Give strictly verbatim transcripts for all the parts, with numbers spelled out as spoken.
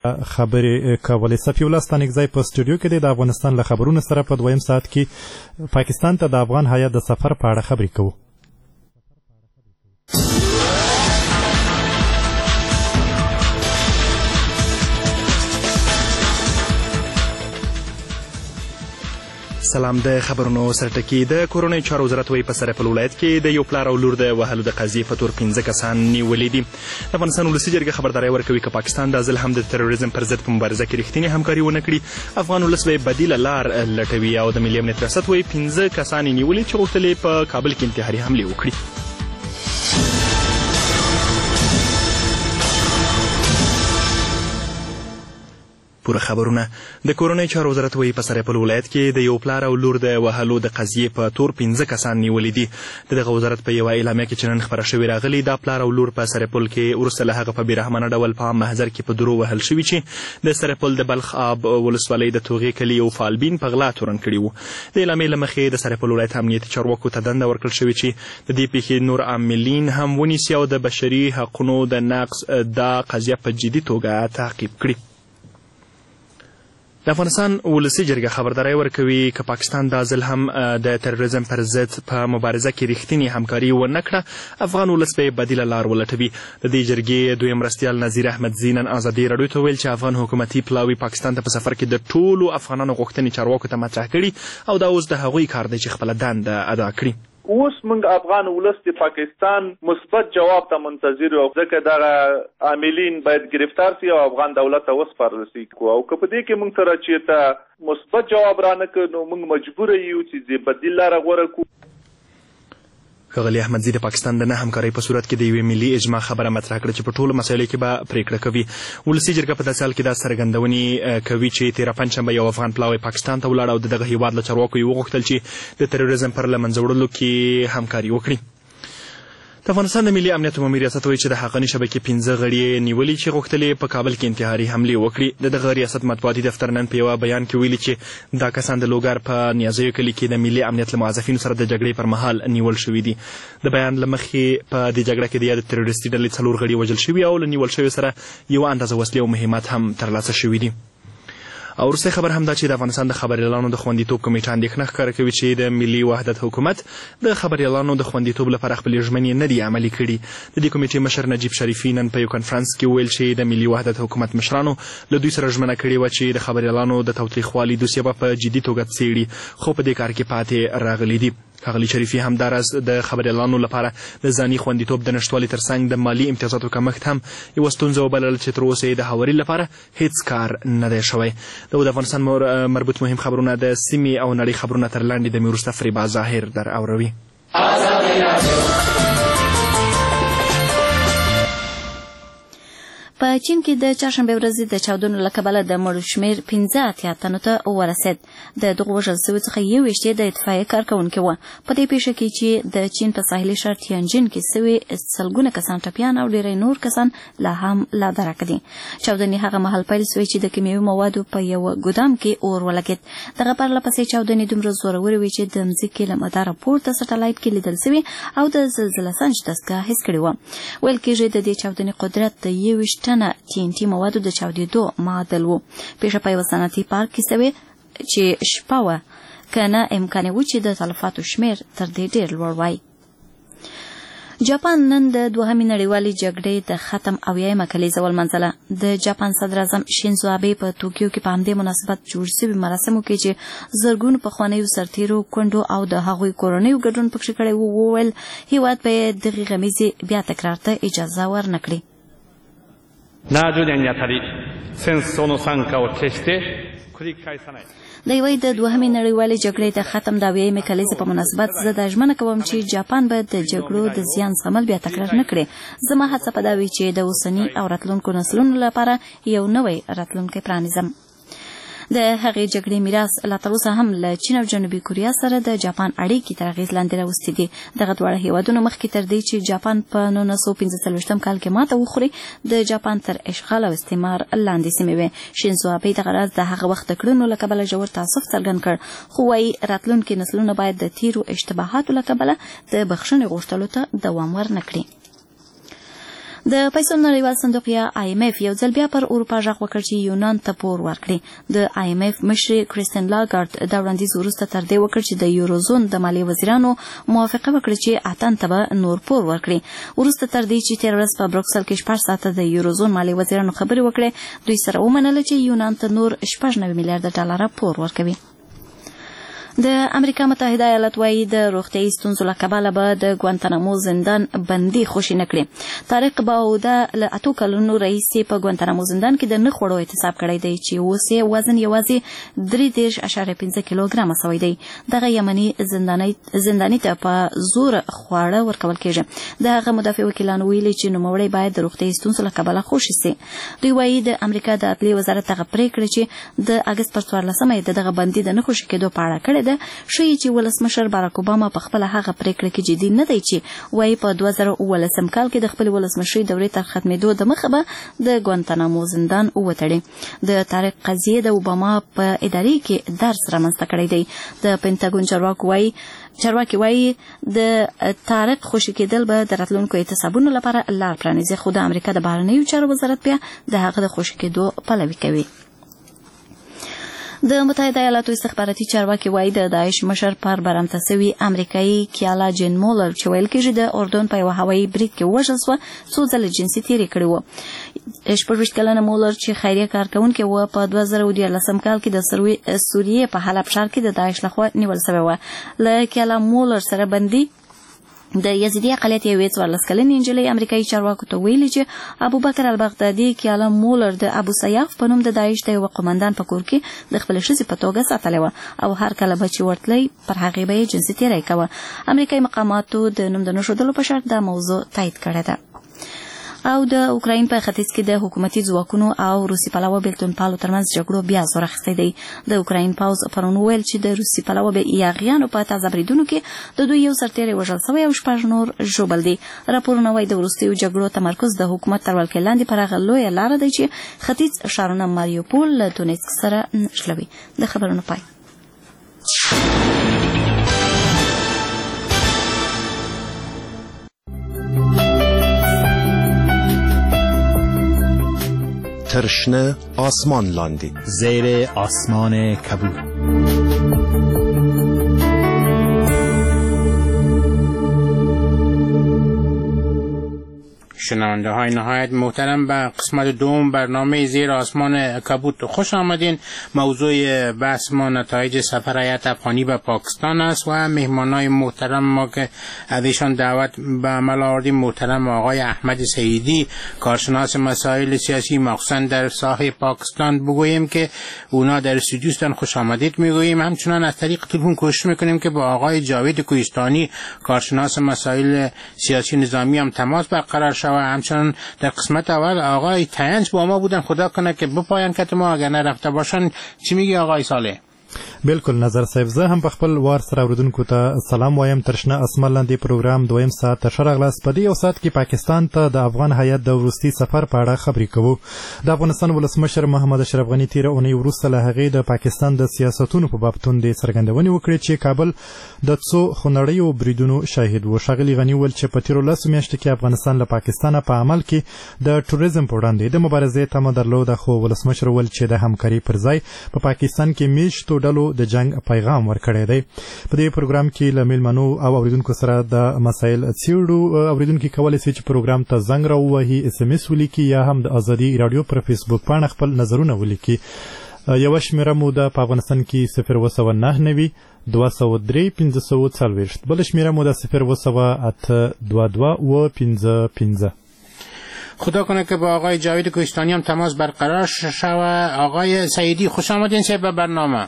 خبرې کولې. صفي الله ستانکزی په سټوډیو کې دی. د افغانستان له خبرونو سره په دویم ساعت کې پاکستان ته د افغان هیات د سفر په اړه خبرې کوو. سلام. د خبرونو سرټکی. د کورونی چارو وزارت وایي په سرپل ولایت کې د یو پلار او لور د وهلو د قضیې په تور پنځه کسان نیولي دي. د افغانستان ولسي جرګه خبرداری ورکوي که پاکستان دا ځل هم د تروریزم پر ضد په مبارزه کې رښتینې همکاري ونه کړي، افغان ولس به بدیله لار لټوي. او د ملي امنیت ریاست وایي پنځه کسان یې نیولي چې غوښتل یې په کابل کې انتحاري حملې وکړي. پوره خبرونه. د کورنۍ چارو وزارت وایي په سرپل ولایت کې د یو پلار او لور د وهلو د قضیې په تور پنځه کسان نیولي دي. د دغه وزارت په یوه اعلامیه کې چې نن خپره شوې راغلي، دا پلار او لور په سرپل کې وروسته له هغه په بېرحمانه ډول په عام محضر کې په درو وهل شوي چې د سرپل د بلخ آب ولسوالۍ د توغې کلي یو فالبین په غلا تورن کړي وو. د اعلامیې له مخې د سرپل ولایت امنیتي چارواکو ته دنده ورکړل شوې چې د دې پیښې نور عاملین هم ونیسي او د بشري حقونو د نقض دا قضیه په جدي توګه تعقیب کړي. د افغانستان ولسي جرګه خبرداری ورکوي که پاکستان دا ځل هم د تروریزم پر ضد په مبارزه کې رښتینې همکاري ونه کړه، افغان ولس به بدیله لار ولټوي. د دې جرګې دویم مرستیال نظیر احمدزي نن ازادي راډیو ته ویل چې افغان حکومتي پلاوي پاکستان ته په سفر کې د ټولو افغانانو غوښتنې چارواکو ته مطرح کړي او دا اوس د هغوی کار دی چې خپله دنده ادا کړي. اوس موږ افغان ولس د پاکستان مثبت جواب ته منتظر یو، ځکه دغه عاملین باید گرفتار سي او افغان دولت ته وسپارل سي. او که په دې کې موږ سره چېرته مثبت جواب رانه کړ نو موږ مجبوره یو چې بدیل لاره غوره کړو. ښاغلي احمدزي د پاکستان د نه همکارۍ په صورت کې د یوې ملي اجماع خبره مطرح کړه چې په ټولو مسایلو کې به پرېکړه کوي. ولسي جرګه په داسې حال کې دا څرګندونې کوي چې تېره پنجشنبه یو افغان پلاوی پاکستان ته ولاړ او د دغه هېواد له چارواکو یې وغوښتل چې د تروریزم پر له منځه وړلو کې همکاري وکړي. د افغانستان د ملي امنیت عمومي ریاست وایي چې د حقاني شبکې پنځه غړي یې نیولي چې غوښتل یې په کابل کې انتحاري حملې وکړي. د دغه ریاست مطبوعاتي دفتر نن په یوه بیان کې ویلي چې دا کسان د لوګر په نیازیو کلي کې د ملي امنیت له موظفینو سره د جګړې پر مهال نیول شوي دي. د بیان له مخې په دې جګړه کې د یادې تروریستي ډلې څلور غړي وژل شوي او له نیول شویو سره یوه اندازه وسلې او مهمات هم ترلاسه شوي دي. او وروستی خبر هم دا چې د افغانستان د خبریالانو د خوندیتوب کمیټه اندېښنه ښکاره کوي چې د ملي وحدت حکومت د خبریالانو د خوندیتوب لپاره خپلې ژمنې نه دي عملي کړي. د دې کمیټې مشر نجیب شریفي نن په یو کنفرانس کې وویل چې د ملي وحدت حکومت مشرانو له دوی سره ژمنه کړې وه چې د خبریالانو د تاوتریخوالي دوسیه به په جدي توګه څېړي، خو په دې کار کې پاتې راغلي دي. ښاغلي شریفي همداراز د خبریالانو لپاره د ځاني خوندیتوب د نشتوالي ترڅنګ د مالي امتیازاتو کمښت هم یوه ستونزه وبلله چې تر اوسه یې د هواري لپاره هیڅ کار نه دی شوی. د افغانستان مربوط مهم خبرونه د سیمې او نړۍ خبرونه تر لاندې د مې وروسته فریبا ظاهر در اوروي. په چین کې د چهارشنبې ورځې د چاودنو له کبله د مړو شمېر پنځه اتیا تنو ته ورسېد. د دغو وژل سویو څخه یو ویشت د اطفایې کارکوونکي وه. په دې پیښه کې چې د چین په ساحلي ښار تیانجین کې سوي سلګونه کسان ټپیان او ډېری نور کسان لا هم لا درکه دي. چاودنې هغه مهال پیل سوې چې د کیمیاوي موادو په یوه ګودام کې اور ولګېد. دغه پرله پسې چاودنې دومره زورورې وې چې د مځکې له مداره پورته سټلایټ کې لیدل سوي او د زلزله سنج دستګاه حس کړې وه. ویل کېږي د دې چاودنې قدرت د یو ویشت ټنه ټي ان ټي موادو د چاودېدو معادل و. پیښه په یوه صنعتي پارک کې سوې چې شپه وه، که نه امکان و چې د تلفاتو شمېر تر دې ډېر لوړ وای. جاپان نن د دوهمې نړیوالې جګړې د ختم اویایمه کلیزه ولمانځله. د جاپان صدراعظم شینزو آبې په توکیو کې په همدې مناسبت جوړ شوي مراسمو کې چې زرګونو پخوانیو سرتیرو کونډو او د هغوی کورنیو ګډون پکښې کړی و، وویل هېواد به یې دغې غمیزې بیا تکرار ته اجازه ورنه کړي. ななじゅうねんにあたり戦争の惨禍を決して繰り返さない。 د یوې د دوهمې نړیوالې جګړې د ختم د اویایمې کلیزې په مناسبت زه دا ژمنه کوم چې جاپان به د جګړو د زیان زغمل بیا تکرار نه کړي. زما هڅه په دا وي چې د اوسني او راتلونکو نسلونو لپاره یو نوی راتلونکی پرانیزم. د هغې جګړې میراث لا تر اوسه هم له چین او جنوبي کوریا سره د جاپان اړیکې تر اغېز لاندې راوستې دي. دغه دواړه هېوادونه مخکې تر دې چې جاپان په نولس سوه پنځه څلوېښتم کال کې ماته وخوري د جاپان تر اشغال او استعمار لاندې سیمې وې. شینزو آبې دغه راز د هغه وخت د کړنو له کبله ژور تاسف څرګند کړ، خو وایي راتلونکي نسلونه باید د تیرو اشتباهاتو له کبله د بخښنې غوښتلو ته دوام ورنه کړي. د پیسو نړیوال صندوق یا آی ایم اف یو ځل بیا پر اروپا غږ وکړ چې یونان ته پور ورکړي. د آی ایم اف مشر کریستین لاګارد دا وړاندیز وروسته تر دې وکړ چې د یوروزون د مالیې وزیرانو موافقه وکړه چې اتن ته به نور پور ورکړي. وروسته تر دې چې تېره ورځ په بروکسل کې شپږ ساعته د یوروزون مالیې وزیرانو خبرې وکړې، دوی سره ومنله چې یونان ته نور شپږ نوي میلیارډ ډالره پور ورکوي. د امریکا متحده ایالات وايي د روغتیايي ستونزو له کبله به د ګوانتانامو زندان بندي خوشي نه کړي. طارق باوده له اتو کلونو راهیسې په ګوانتانامو زندان کې د نه خوړو احتساب کړی دی چې اوس یې وزن یوازې درې دېرش اعشاریه پنځه کیلوګرامه سوی دی. دغه یمني زنداني ته په زور خواړه ورکول کېږي. د هغه مدافع وکیلانو ویلي چې نوموړی باید د روغتیايي ستونزو له کبله خوشي سي. دوی وايي د امریکا د عدلیې وزارت هغه پرېکړه چې د اګست پر څوارلسمه یې د دغه بندي د نه خوشي کېدو په اړه کړې ده ښیي چې ولسمشر باراک اوباما په خپله هغه پرېکړه کې جدي نه دی چې وایي په دوه زره اوولسم کال کې د خپلې ولسمشرۍ دورې تر ختمېدو دمخه به د ګوانتانامو زندان وتړي. د طارق قضیې د اوباما په ادارې کې درس رامنځته کړی دی. د پینټاګون چارواکي وایي چارواکي وایي د طارق خوشي کېدل به د راتلونکو احتسابونو لپاره لار پرانیزي، خو د امریکا د بهرنیو چارو وزارت بیا د هغه د خوشي کېدو پلوي کوي. د متحده ایالاتو استخباراتي چارواکي وایي د داعش مشر پر برمته سوي امریکایي کیالا جین مولر چې ویل کېږي د اردن په یوه هوایي برید کې ووژل سوه، څو ځله جنسي تېرې کړې وه. شپږویشت کلنه مولر چې خیریه کارکوونکی وه په دوه زره دیارلسم کال کې د سوریې په حلب ښار کې د داعش لخوا نیول سوی وه. له کیالا مولر سره بندي د یزیدي اقلیت یوې څوارلس کلنې نجلۍ امریکایي چارواکو ته ویلي چې ابوبکر البغدادي کیالا مولر د ابو سیاف په نوم د داعش د یوه قومندان په کور کې د خپلې ښځې په توګه ساتلې وه او هر کله به چې ورتلی پر هغې به یې جنسي تېری کوه. امریکایي مقاماتو د نوم د نه ښودلو په شرط دا موضوع تایید کړې ده. او د اوکراین په ختیځ کې د حکومتي ځواکونو او روسي پلوه بیلتون پالو ترمنځ جګړو بیا زور اخیستی دی. د اوکراین پوځ پرون وویل چې د روسي پلوه یاغیانو په تازه بریدونو کې د دوی یو سرتیری وژل سوی او شپږ نور ژوبل دي. راپورونه وایي د وروستیو جګړو تمرکز د حکومت تر ولکې لاندې پر هغه لویه لاره دی چې ختیځ ښارونه ماریوپول له دونیتسک سره نښلوي. د خبرونو پای. ترشنه آسمان لاندی زیر آسمان کبود. شنونده های نهایت محترم، به قسمت دوم برنامه زیر آسمان کبود خوش آمدین. موضوع بحث ما نتایج سفر هیئت افغانی به پاکستان است و مهمانای محترم ما که ازشان دعوت به عمل آوردیم محترم آقای احمد سعیدی، کارشناس مسائل سیاسی مخصوصا در ساحه پاکستان بگوییم که اونا در استودیوستان خوش آمدید میگوییم. همچنان از طریق تلفن کوشش میکنیم که با آقای جاوید کوهستانی کارشناس مسائل سیاسی نظامی هم تماس برقرار شود. همچنان در قسمت اول آقای تینج با ما بودن، خدا کنه که بپایان کت ما اگر نرفته باشن. چی میگی آقای صالح؟ بالکل نظر صاحب، زه هم په خپل وار سره اوریدونکو ته سلام وایم. ترشنه اسمان لاندې پروګرام دویم ساعت تر ښه راغلاست. په دې یو ساعت کې پاکستان ته د افغان هیات د وروستي سفر په اړه خبرې کوو. د افغانستان ولسمشر محمد اشرف غني تېره اونۍ وروسته له هغې د پاکستان د سیاستونو په باب توندې څرګندونې وکړې چې کابل د څو خونړیو بریدونو شاهد و. ښاغلي غني وویل چې په تېرو لسو میاشتو کې افغانستان له پاکستانه په عمل کې د ټوریزم په وړاندې د مبارزې تمه درلوده، خو ولسمشر وویل چې د همکارۍ پر ځای په پاکستان کې میشتو ډلو د جنګ پیغام ورکړی دی. په دې پروګرام کې له میلمنو او اوریدونکو سره د مسایل څیړو. اوریدونکي کولی شي چې پروګرام ته زنګ راووهي، اس ام اس ولیکي یا هم د ازادي راډیو پر فیسبوک پاڼه خپل نظرونه ولیکي. یوه شمېره مو د په افغانستان کې صفر اوه سوه نهه نوي دوه سوه درې پنځه سوه څلوېښت، بله شمېره مو د صفر اوه سوه اته دوه دوه اوه پنځه پنځه. خدا کنه که با آقای جاوید کوهستانی هم تماس برقرار شود. آقای سعیدی خوش آمدین صاحب به برنامه.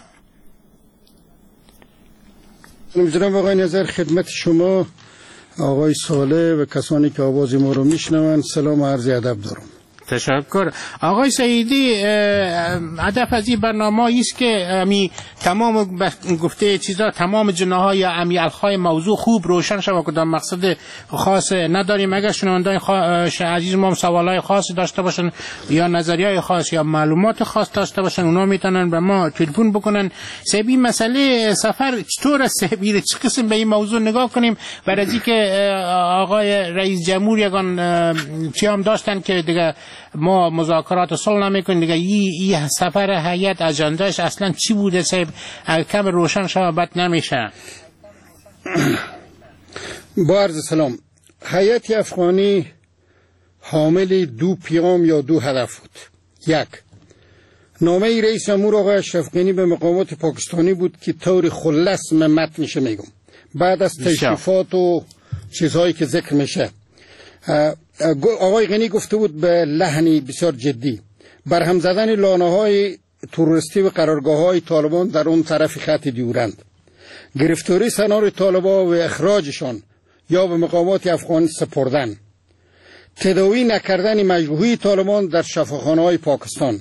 جناب آقای نظر، خدمت شما آقای صالح و کسانی که آواز ما رو میشنوند سلام و عرض ادب دارم. تشکر. آقای سعیدی، هدف از این برنامه است که امی تمام گفته چیزا، تمام جناهای یا امی الخای موضوع خوب روشن شود. کدام مقصد خاص نداریم. اگر شنوندگان عزیز ما سوالای خاص داشته باشن یا نظریه خاص یا معلومات خاص داشته باشن، اونا میتونن به ما تلفن بکنن. سبی مسئله سفر چطور است؟ سبی چه قسم به این موضوع نگاه کنیم؟ برای اینکه آقای رئیس جمهور یگان چی هم داشتن که دیگه ما مذاکرات صلح نمیکنیم دیگه. این ای سفر هیئت اجندهش اصلا چی بوده؟ صاحب کم روشن شود بد نمیشه. با عرض سلام. هیئت افغانی حامل دو پیام یا دو هدف بود. یک، نامه رئیس جمهور آقای اشرف غنی به مقامات پاکستانی بود که طور خلاص من متنش میگم بعد از تشریفات و چیزهایی که ذکر میشه. آقای غنی گفته بود به لحنی بسیار جدی برهم زدن لانه های تروریستی و قرارگاه های طالبان در اون طرف خط دیورند، گرفتاری سنار طالبان و اخراجشان یا به مقامات افغان سپردن، تداوی نکردن مجروحی طالبان در شفاخانه های پاکستان،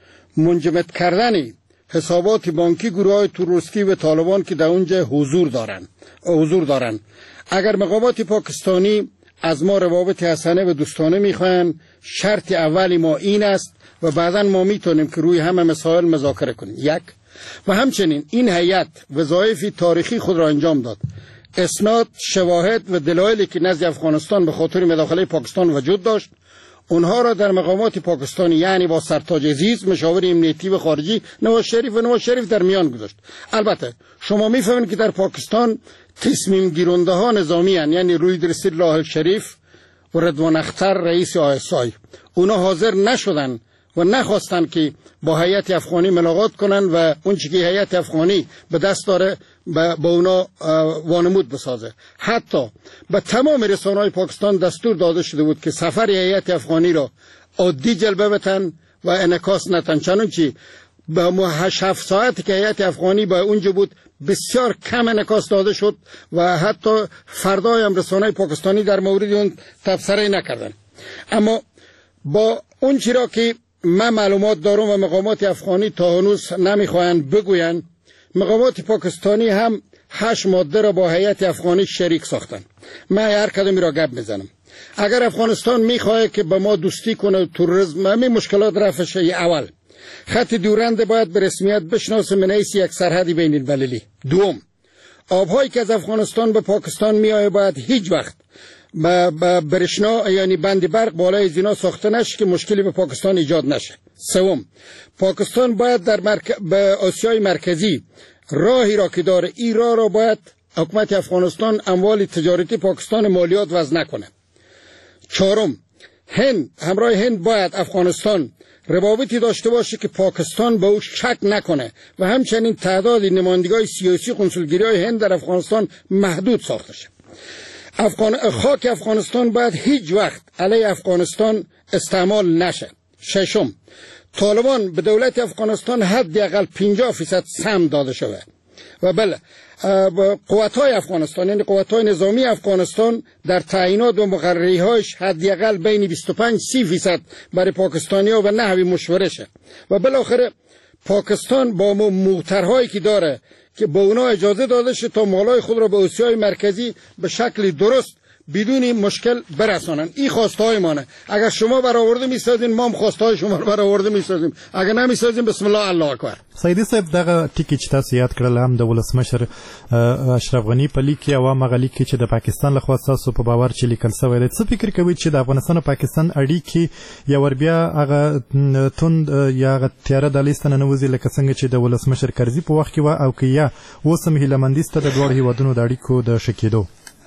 منجمد کردن حسابات بانکی گروه های تروریستی و طالبان که در اونجا حضور دارند حضور دارند. اگر مقامات پاکستانی از ما روابط حسنه و دوستانه میخواهند، شرط اولی ما این است و بعدا ما میتونیم که روی همه مسائل مذاکره کنیم. یک، و همچنین این هیئت وظایف تاریخی خود را انجام داد. اسناد، شواهد و دلایلی که نزد افغانستان به خاطر مداخله پاکستان وجود داشت، اونها را در مقامات پاکستانی یعنی با سرتاج عزیز مشاور امنیتی و خارجی نواز شریف و نواز شریف در میان گذاشت. البته شما میفهمید که در پاکستان تصمیم گیرنده ها نظامی هن، یعنی روید رسید لاحق شریف و رضوان اختر رئیس آی اس آی. اونا حاضر نشدن و نخواستن که با هیئت افغانی ملاقات کنن و اون چیزی که هیئت افغانی به دست داره با اونا وانمود بسازه. حتی به تمام رسانه‌های پاکستان دستور داده شده بود که سفر هیئت افغانی را عادی جلوه بدن و انعکاس ندن. چنانچه به هشت ساعتی که هیئت افغانی با اونجا بود بسیار کم انعکاس داده شد و حتی فردای هم رسانه‌های پاکستانی در مورد اون تبصره نکردن. اما با اون چیزی که من معلومات دارم و مقامات افغانی تا هنوز نمیخواهند بگویند، مقامات پاکستانی هم هشت ماده را با هیئت افغانی شریک ساختن. من هر کدومی را گپ میزنم. اگر افغانستان میخواه که با ما دوستی کنه، تروریسم همین مشکلات رفع شه، اول خط دیورند باید به رسمیت بشناسه من حیث یک سرحد بین المللی. دوم، آبهایی که از افغانستان به پاکستان میآید باید هیچ وقت با برشنا یعنی بند برق بالای زینا ساخته نشه که مشکلی به پاکستان ایجاد نشه. سوم، پاکستان باید در مرک... به آسیای مرکزی راهی را که داره ای راه را باید حکومت افغانستان اموال تجارتی پاکستان مالیات وضع نکنه. چهارم، هند همراه هند باید افغانستان روابطی داشته باشه که پاکستان به او شک نکنه و همچنین تعداد نمایندگان سیاسی قنسولگری‌های هند در افغانستان محدود ساخته شه. افغان... خاک افغانستان باید هیچ وقت علیه افغانستان استعمال نشه. ششم، طالبان به دولت افغانستان حداقل پنجاه درصد سهم داده شده و بله قوت‌های افغانستان یعنی قوت‌های نظامی افغانستان در تعیینات و مقرری‌هاش حداقل بین بیست و پنج تا سی درصد برای پاکستانی‌ها و نحوی مشوره شه و بالاخره پاکستان با موترهایی که داره که با اونا اجازه داده شه تا مالای خود را به آسیای مرکزی به شکل درست بدون مشکل برسانن. این خواسته های مانه. اگر شما برآورده میسازین ما هم خواسته های شما رو برآورده میسازیم، اگر نمیسازیم بسم الله الله اکبر. سیدی صاحب دغه ټکی چې تاسو یاد کړل هم د ولسمشر اشرف غنی په لیک کې او مغلی کې چې د پاکستان لخوا تاسو په باور چې لیکل شوی دی، څه فکر کوي چې د افغانستان او پاکستان اړیکې یا ور بیا هغه توند یا هغه تیاره د لیستنه نوځي لکه څنګه چې د ولسمشر کرزي په وخت کې و او کې یا وسم هیلمندیسته د دوړ هیوادونو د اړیکو د شکیدو؟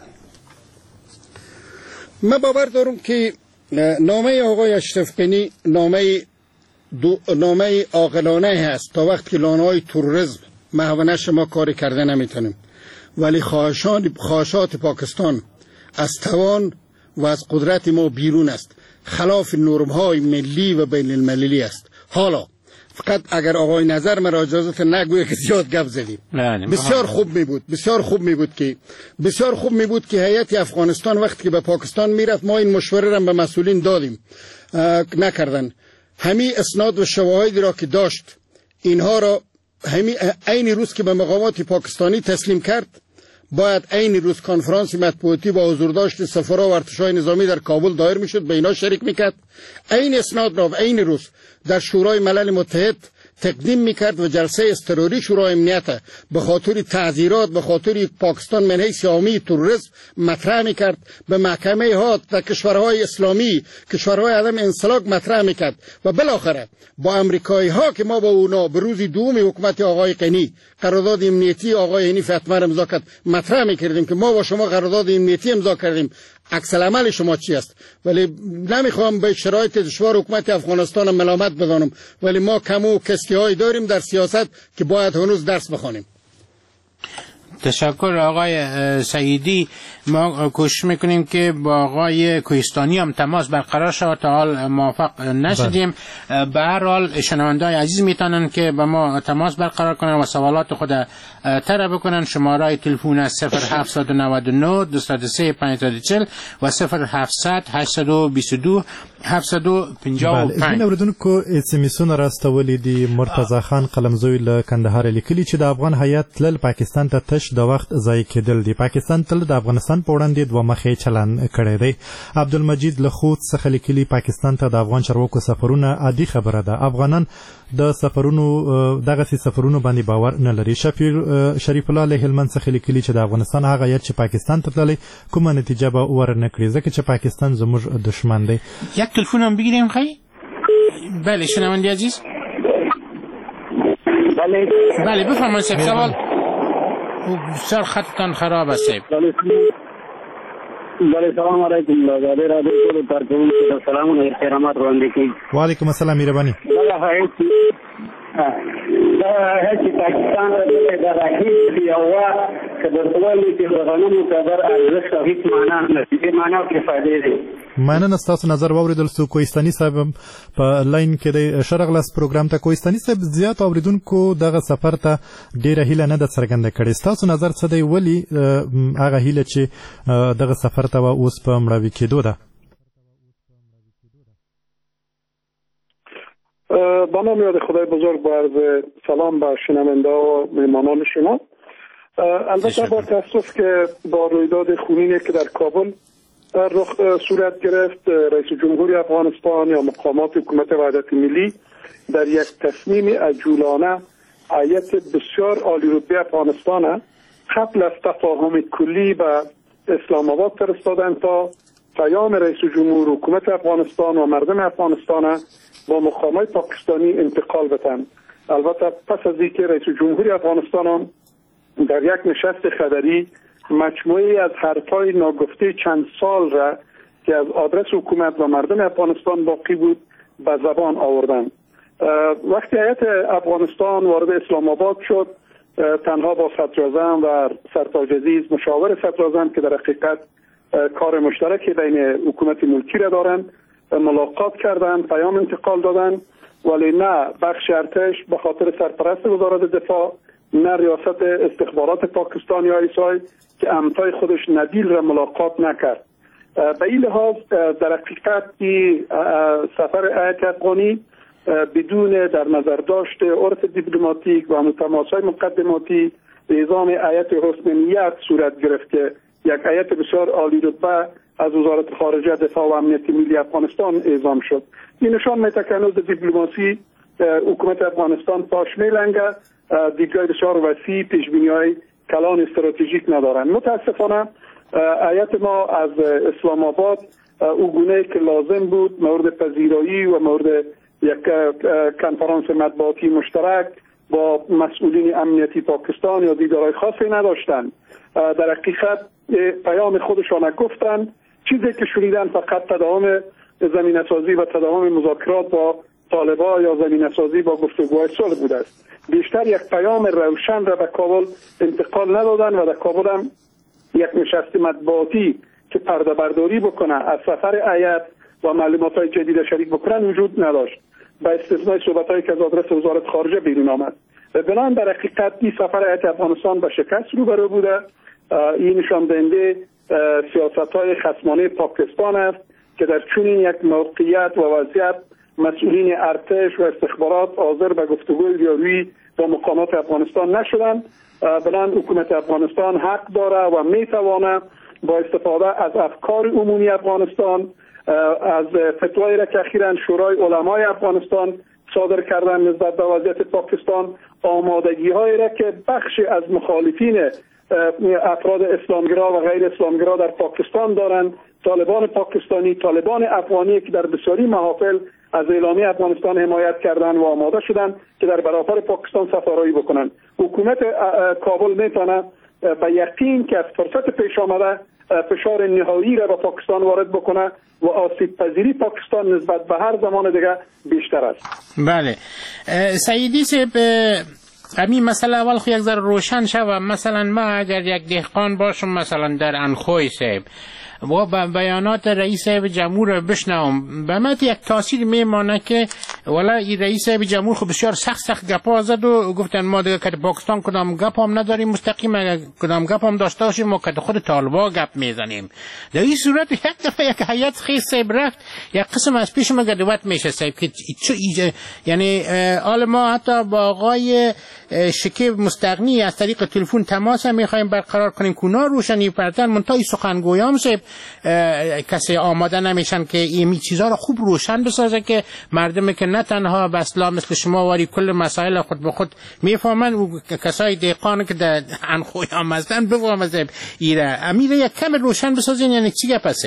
من باور دارم که نامه آقای اشرف غنی نامه دو نامه عاقلانه هست تا وقت که لانه‌های تروریسم محونش ما کاری کرده نمیتونیم، ولی خواهشان خواهشات پاکستان از توان و از قدرت ما بیرون است، خلاف نرم‌های ملی و بین المللی است. حالا فقط اگر آقای نظر مرا اجازت نگویه که زیاد گپ زدیم. بسیار خوب می بود بسیار خوب می بود که بسیار خوب می بود که هیئت افغانستان وقتی که به پاکستان میرفت ما این مشوره را به مسئولین دادیم نکردن. همین اسناد و شواهدی را که داشت اینها را همین عین روز که به مقامات پاکستانی تسلیم کرد، باید عین روز کنفرانس مطبوعاتی با حضور داشت سفرا و ارتشای نظامی در کابل دایر میشد، به اینا شریک میکرد، عین اسناد را و عین روز در شورای ملل متحد تقدیم میکرد و جلسه اضطراری شورای امنیت به خاطر تعذیرات به خاطر پاکستان من حیث حامی تروریسم مطرح میکرد، به محکمه ها در کشورهای اسلامی، کشورهای عدم انسلاک مطرح میکرد و بالاخره با امریکایی ها که ما با اونا به روز دوم حکومت آقای غنی قرارداد امنیتی آقای حنیف اتمر امضا کرد مطرح میکردیم که ما با شما قرارداد امنیتی امضا کردیم، عکس العمل شما چی است؟ ولی نمیخوام به شرایط دشوار حکومت افغانستان ملامت بدانم، ولی ما کم و کسکی های داریم در سیاست که باید هنوز درس بخوانیم. تشکر آقای سعیدی. ما کوشش میکنیم که با آقای کوهستانی هم تماس برقرار شود، تا حال موفق نشدیم. به هر حال شنونده‌های عزیز میتونن که با ما تماس برقرار کنن و سوالات خود طرح بکنن. شماره تلفن است صفر هفت نه نه دو صفر سه پنج صفر چهل و صفر هفتصد هشتصد و بیست و دو هفتصد و پنجاه و پنج. بله، اوریدونکو اسمیسونه راستولې دي. مرتضی خان قلمزوی له کندهار لیکلي چې د افغان هیات تل پاکستان ته تش د وخت ضایع کېدل دي. پاکستان تل د افغانستان په وړاندې دوه مخې چلن کړی دی. عبدالمجید له خوست څخه لیکلي پاکستان ته د افغان چارواکو سفرونه عادي خبره ده. افغانان د سفرونو دغه سي سفرونو باندې باور نه لري. شریف الله له هلمند څخه لیکلي چې د افغانستان هغه هیات چې پاکستان ته تللی کومه نتیجه به ورنه کړي ځکه چې پاکستان زموږ دشمن دی. یک تلفن هم بگیریم خیلی؟ بله شنوندی عزیز. بله بله بفرمایید سیب سوال. سر خطتان خراب است سیب. بله سلام علیکم. بله را دکتر کارکون سلام و احترامات وړاندې کوي. وعلیکم السلام مهرباني. دا هیڅ دا هیڅ پاکستان د راهیس یو کډر ولې چې غنمو قدر ارزښت هیڅ معنا نه دي، معنا کې فائدې دي. مننه ستاسو نظر واوریدل. سو کوهستاني صاحب په لاین کې د شرغلاس پروګرام ته کوهستاني صاحب زیات اوریدونکو دغه سفر ته ډیره هیله نه د څرګنده کړي. ستاسو نظر څه دی؟ ولی هغه هیله چې دغه سفر ته اوس په مړاوي کېدو ده؟ با نام یاد خدای بزرگ با عرض سلام به شنونده و مهمانان شما. البته با تاسف که با رویداد خونینی که در کابل رخ صورت گرفت، رئیس جمهوری افغانستان یا مقامات حکومت وحدت ملی در یک تصمیم عجولانه هیئت بسیار عالی رتبه افغانستان قبل از تفاهم کلی به اسلام آباد فرستادند تا پیام رئیس جمهور حکومت افغانستان و مردم افغانستان با مقامات پاکستانی انتقال بدن. البته پس از اینکه رئیس جمهوری افغانستان در یک نشست خبری مجموعی از حرفای ناگفته چند سال را که از آدرس حکومت و مردم افغانستان باقی بود به زبان آوردند. وقتی هیئت افغانستان وارد اسلام آباد شد، تنها با صدراعظم و سرتاج عزیز مشاور صدراعظم که در حقیقت کار مشترک بین حکومت ملکی را دارند ملاقات کردند، پیام انتقال دادند، ولی نه بخش ارتش به خاطر سرپرست وزارت دفاع، نه ریاست استخبارات پاکستان یا ایسای که امتای خودش نبیل را ملاقات نکرد. به این لحاظ در حقیقت سفر هیئت افغانی بدون در نظر داشت عرف دیپلماتیک و تماس‌های مقدماتی به نظام هیئت حسن نیت صورت گرفت که یک هیئت بسیار عالی رتبه از وزارت خارجه دفاع و امنیت ملی افغانستان اعزام شد. این نشان می‌دهد که هنوز دیپلماسی حکومت افغانستان پاش می‌لنگه، دیدگاه بسیار وسیع، پیش‌بینی‌های کلان استراتژیک ندارند. متاسفانه هیئت ما از اسلام آباد او گونه که لازم بود مورد پذیرایی و مورد یک کنفرانس مطبوعاتی مشترک با مسئولین امنیتی پاکستان یا دیدارهای خاصی نداشتند. در حقیقت پیام خودشان گفتند، چیزی که شنیدن فقط تداوم زمینه‌سازی و تداوم مذاکرات با طالبان یا زمینه‌سازی با گفتگوهای صلح بوده است. بیشتر یک پیام روشن را به کابل انتقال ندادن و در کابل هم یک نشست مطبوعاتی که پرده برداری بکنه از سفر هیئت و معلومات‌های جدید شریک بکنن وجود نداشت، با استثنای صحبت‌هایی که از آدرس وزارت خارجه بیرون آمد. بنابراین در حقیقت این سفر هیئت افغانستان به شکست روبرو بوده. این نشان دهنده سیاست‌های خصمانه پاکستان است که در چنین یک موقعیت و وضعیت مسئولین ارتش و استخبارات حاضر به گفتگوی روی با مقامات افغانستان نشدند. بلند حکومت افغانستان حق داره و میتواند با استفاده از افکار عمومی افغانستان، از فتوایی را که اخیراً شورای علمای افغانستان صادر کردن نسبت به وضعیت پاکستان، آمادگی هایی را که بخشی از مخالفین افراد اسلامگرا و غیر اسلامگرا در پاکستان دارند، طالبان پاکستانی، طالبان افغانی که در بسیاری محافل از اعلامیه افغانستان حمایت کردند و آماده شدند که در برابر پاکستان سفارایی بکنند. حکومت کابل میتونه به یقین که از فرصت پیش آمده فشار نهایی را به پاکستان وارد بکنه و آسیب پذیری پاکستان نسبت به هر زمان دیگه بیشتر است. بله سیدی صاحب، همین مسئله اول خو یک ذره روشن شوه. مثلا ما اگر یک دهقان باشم مثلا در انخوی صاحب و بیانات رئیس جمهور بشنوم، به من یک تاثیر میمانه که والا این رئیس جمهور خب بسیار سخت سخت گپا زد و گفتن ما دیگه که پاکستان کدام گپ هم نداریم مستقیم، اگر کدام گپ هم داشته باشیم ما که خود طالبا گپ میزنیم. در این صورت یک دفعه یک هیئت خیلی صاحب رفت یک قسم از پیش ما گدوت میشه صاحب که چه یعنی حال ما حتی با آقای شکیب مستغنی از طریق تلفن تماس هم میخوایم برقرار کنیم کونا روشنی پرتن منتهای سخنگویام صاحب کسی آماده نمیشن که این چیزها رو خوب روشن بسازه که مردمی که نه تنها به اصلا مثل شما واری کل مسائل خود به خود میفهمن و کسای دهقان که در انخوی هم هستن بفهمن صاحب ایره امیره یک کم روشن بسازین. یعنی چی گپ است؟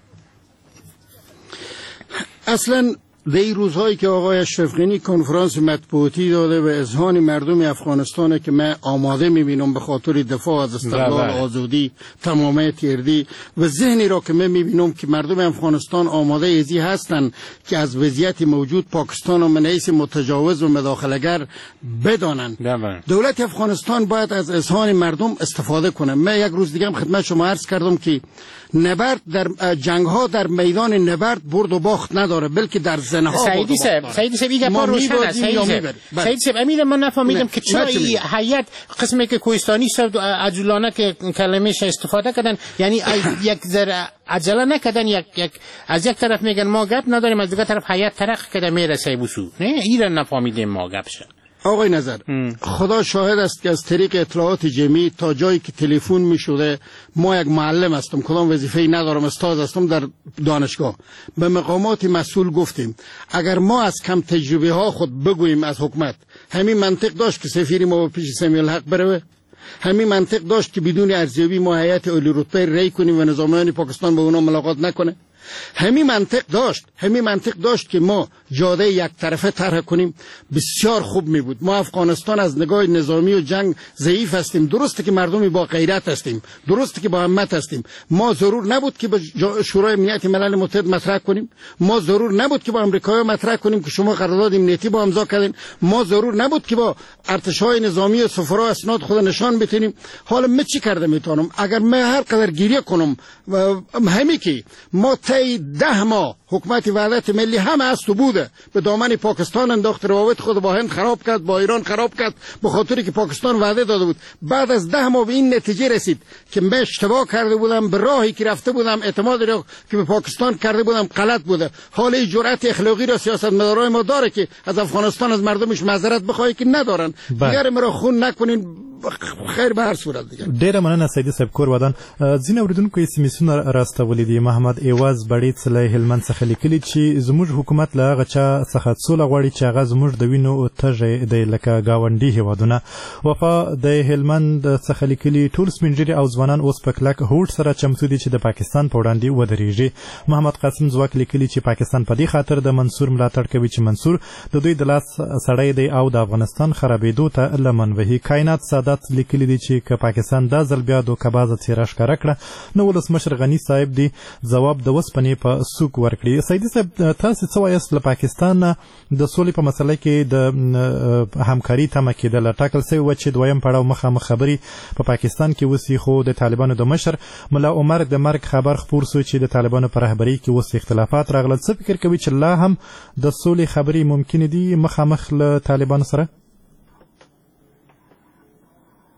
اصلا در این روزهایی که آقای اشرف غنی کنفرانس مطبوعاتی داده و اذهان مردم افغانستان که من آماده میبینم به خاطر دفاع از استقلال، آزادی، تمامیت اردی و ذهنی را که من میبینم که مردم افغانستان آماده ازی هستند که از وضعیت موجود پاکستان و منعیس متجاوز و مداخله‌گر بدانند. دولت افغانستان باید از اذهان مردم استفاده کنه. من یک روز دیگه هم خدمت شما عرض کردم که نبرد در جنگ ها در میدان نبرد برد و باخت نداره بلکه در زنها. سیدی صاحب سیدی صاحب یک بار روشن است. سیدی صاحب سیدی صاحب امیر من نفهمیدم که چرا این هیئت قسمی که کوهستانی صاحب عجولانه که کلمه‌اش استفاده کردن، یعنی یک ذره عجله نکردن، یک یک از یک طرف میگن ما گپ نداریم از دیگه طرف هیئت ترق کرده میرسه بوسو. نه ایران نفهمیدیم ما گپش. آقای نظر ام. خدا شاهد است که از طریق اطلاعات جمعی تا جایی که تلفن می شده ما یک معلم هستم، کدام وظیفه‌ای ندارم، استاد هستم در دانشگاه، به مقامات مسئول گفتیم اگر ما از کم تجربه ها خود بگوییم از حکومت، همین منطق داشت که سفیر ما پیش سمیع الحق بره، همین منطق داشت که بدون ارزیابی ما هیئت عالی رتبه ری کنیم و نظامیان پاکستان با اونا ملاقات نکنه، همین منطق داشت همین منطق داشت که ما جاده یک طرفه طرح کنیم، بسیار خوب می بود. ما افغانستان از نگاه نظامی و جنگ ضعیف هستیم، درسته که مردمی با غیرت هستیم، درسته که با همت هستیم، ما ضرور نبود که به شورای امنیت ملل متحد مطرح کنیم، ما ضرور نبود که با امریکایی‌ها مطرح کنیم که شما قرارداد امنیتی با امضا کردین، ما ضرور نبود که با ارتش‌های نظامی و سفرا اسناد خود نشان بتونیم. حالا من چی کرده میتونم؟ اگر من هر قدر گریه کنم همین که ما طی ده ماه حکومت وحدت ملی هم از تو بوده به دامن پاکستان انداخت، روابط خود با هند خراب کرد، با ایران خراب کرد، به خاطری که پاکستان وعده داده بود. بعد از ده ماه به این نتیجه رسید که من اشتباه کرده بودم، به راهی که رفته بودم اعتماد را که به پاکستان کرده بودم غلط بوده. حالا این جرأت اخلاقی را سیاستمدارای ما داره که از افغانستان از مردمش معذرت بخواد که ندارن. دیگر مرا خون نکنین، خیر به هر صورت دیگر. ډیره مننه سیدی صاحب کور ودان. ځینې اوریدونکو یې سمیسونه راستولي دي. محمد ایواز بړیڅ له هلمند څخه لیکلي چې زموږ حکومت له هغه چا څخه سوله غواړي چې هغه زموږ د وینو تږی دی لکه ګاونډي هیوادونه. وفا د هلمند څخه لیکلي ټول سپین ږیري او ځوانان اوس په کلک هوډ سره چمتو دي چې د پاکستان په وړاندې ودرېږي. محمد قاسم ځواک لیکلي چې پاکستان په دې خاطر د منصور ملاتړ کوي چې منصور د دوی د لاس سړی دی او د افغانستان خرابېدو ته لمن وهي. کائنات سادات لیکلي دي چې که پاکستان دا ځل بیا دوکبازه څېره ښکاره کړه نو ولسمشر غني صاحب دی ځواب د وسپنې په سوک ورکړي. سیدي صاحب تاسو څه وایاست له پاکستان نه د سولې په مسله کې د همکاري تمه کېدله ټاکل سوې وه چې دویم پړاو مخامخ خبرې په پاکستان کې وسي، خو د طالبانو د مشر ملا عمر د مرګ خبر خپور سو چې د طالبانو په رهبرۍ کې اوس اختلافات راغلل. څه فکر کوي چې لا هم د سولې خبرې ممکن دي مخامخ له طالبانو سره؟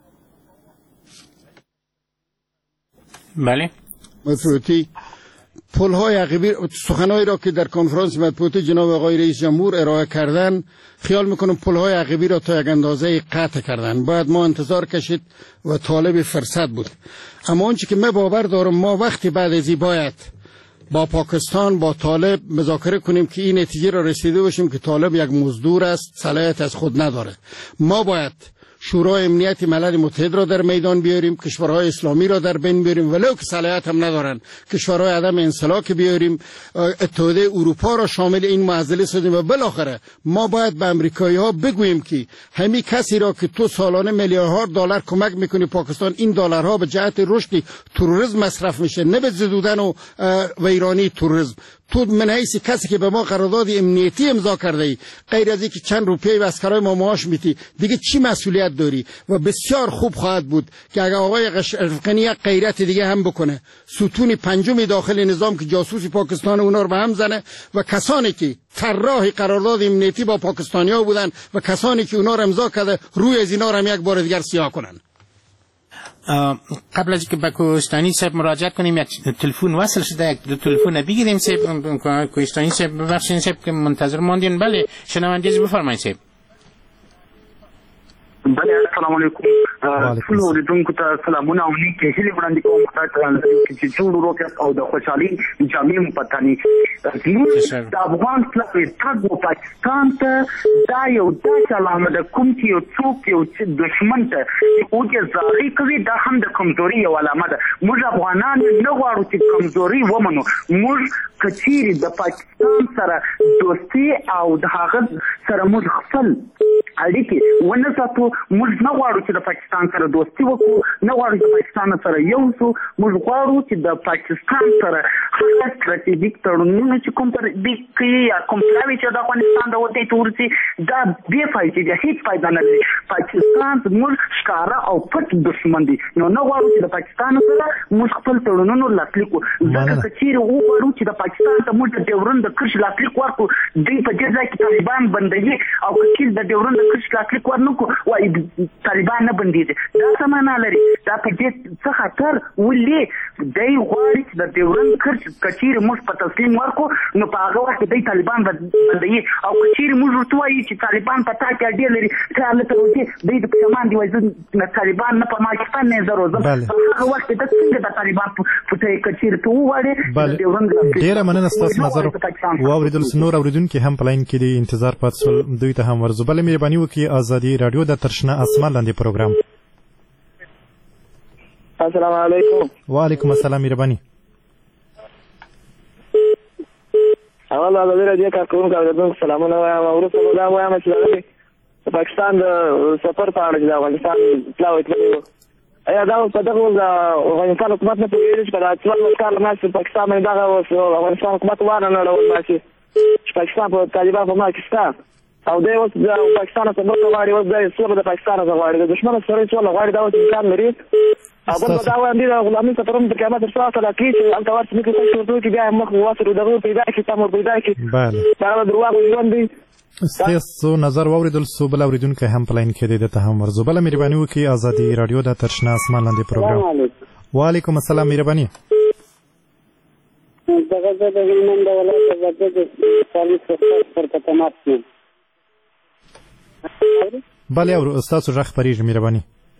بله مطروطی پل‌های عقبی سخنایی را که در کنفرانس مطبوعاتی جناب آقای رئیس جمهور ارائه کردن، خیال میکنم پل‌های عقبی را تا یک اندازه قطع کردن. باید ما انتظار کشید و طالب فرصت بود. اما آنچه که من باور دارم ما وقتی بعد از این باید با پاکستان با طالب مذاکره کنیم که این نتیجه را رسیده باشیم که طالب یک مزدور است، صلاحیت از خود نداره. ما باید شورای امنیت ملل متحد را در میدان بیاریم، کشورهای اسلامی را در بین بیاریم ولو که صلاحیت هم ندارن، کشورهای عدم انسلاک بیاریم، اتحادیه اروپا را شامل این معضله سازیم و بالاخره ما باید به امریکایی ها بگوییم که همین کسی را که تو سالانه میلیاردها دلار کمک میکنی پاکستان، این دلارها به جهت رشد تروریسم مصرف میشه، نه به زدودن و ویرانی تروریسم. تو من حیث کسی که به ما قرارداد امنیتی امضا کرده ای، غیر از اینکه چند روپیه به اسکرای ما معاش میدی، دیگه چی مسئولیت داری؟ و بسیار خوب خواهد بود که اگر آقای اشرف غنی یک غیرت دیگه هم بکنه، ستون پنجم داخل نظام که جاسوس پاکستان اونا رو به هم زنه و کسانی که طراح قرارداد امنیتی با پاکستانیا بودن و کسانی که اونا رو امضا کرده روی از اینا رو هم یک بار دیگر سیاه کنن. قبل از اینکه به کوهستانی صاحب مراجعت کنیم یک تلفن وصل شده، یک دو تلفن بگیریم صاحب. کوهستانی صاحب ببخشید صاحب که منتظر ماندین. بله شنونده بفرمایید صاحب. بله السلام علیکم. ټول اوریدونکو ته سلامونه او نیکې هیلې وړاندې کوم چې ټول وروکه او د خوشحالۍ جامې مو په تنې د افغان پلار تګ و پاکستان ته دا یو داسې علامه ده کوم چې یو څوک یو دښمن ته اوږې زارۍ کوي دا هم د کمزوري یو علامه ده. موږ افغانان نه غواړو چې کمزوري ومنو. موږ که چیرې د پاکستان سره دوستي او د هغه سره موږ خپل اړیکې ونه ساتو، موږ نه غواړو چې د پاکستان سره دوستي وکړو، نه غواړو چې د پاکستان سره یو شو. موږ غواړو چې د پاکستان سره هغه ستراتیژیک تړونونه چې کوم پر دې کې یا کوم پلاوي چې د افغانستان د وته تورسي دا بې فایدې دي، هیڅ فایده نه لري. پاکستان موږ ښکاره او پټ دښمن دي، نو نه غواړو چې د پاکستان سره موږ خپل تړونونه لاسلیک کړو. ځکه که چیرې وغواړو چې د پاکستان ته موږ د ډیورند د کرښې لاسلیک ورکړو، دوی په دې ځای کې طالبان بندوي او که چیرې د ډیورند د کرښې لاسلیک ورنکړو وایي طالبان نه بندېږي. دا څه معنا لري؟ دا په دې څه خطر ولې دی غواړي چې د ډیورند کرښې که چیرې موږ په تسلیم ورکړو نو په هغه وخت کې دی طالبان بندوي، او که چیرې موږ ورته وایو چې طالبان په تا کې اډې لري ته هلته وځې دی د پښیمان دی وایي زه طالبان نه په پاکستان نه زه روزم. په هغه وخت کې ته څنګه د طالبان په ته که چیرې ته وغواړې د ډیورند ډېره مننه ستاسو نظر واورېدل سو. نور اورېدونکي هم په لاین کې دي، انتظار پاتې شول، دوی ته هم ورځو. بله مهرباني وکړي ازادي راډیو د ترشنه اسمان لاندې پروګرام. السلام علیکم. وعلیکم السلام. مهرباني. اول ازادي راډیو کارکونکو اوریدونکو سلامونه وایم. وروسته به دا وایم چې د پاکستان د سفر په اړه چې د افغانستان پلاوی تللی و، ایا دا په دغه ډول د افغانستان حکومت نه پوهېږي چې په دا څوارلس کاله مخکې پاکستان باندې دغه افغانستان حکومت وانه نه ډول باسي چې پاکستان په طالبان په پاکستان او دی اوس د پاکستان څخه بل غواړي، اوس د سوله د پاکستان څخه غواړي، د دښمن سره سوله غواړي. دا اوس امکان لري. او بل به دا وایم دي د غلامي څخه ترم د قیامت تر شا سره کړي چې هلته ورته مې کوم شروع کې بیا مخ واسره دغه پیدا کړي تمر پیدا کړي. بله دا درواغ ژوند دی. ستاسو نظر واورېدل سو. بل اورېدونکی هم په لاین کې دی، دته هم ورځو. بله مهرباني وکړي ازادي راډیو د ترشنه اسمان لاندې پروګرام. وعلیکم السلام. مهرباني. دغه زه د هلمند ولایت د سالي سفر پر تماس یم. بله اورو ستاسو غږ خپرېږي. مهرباني.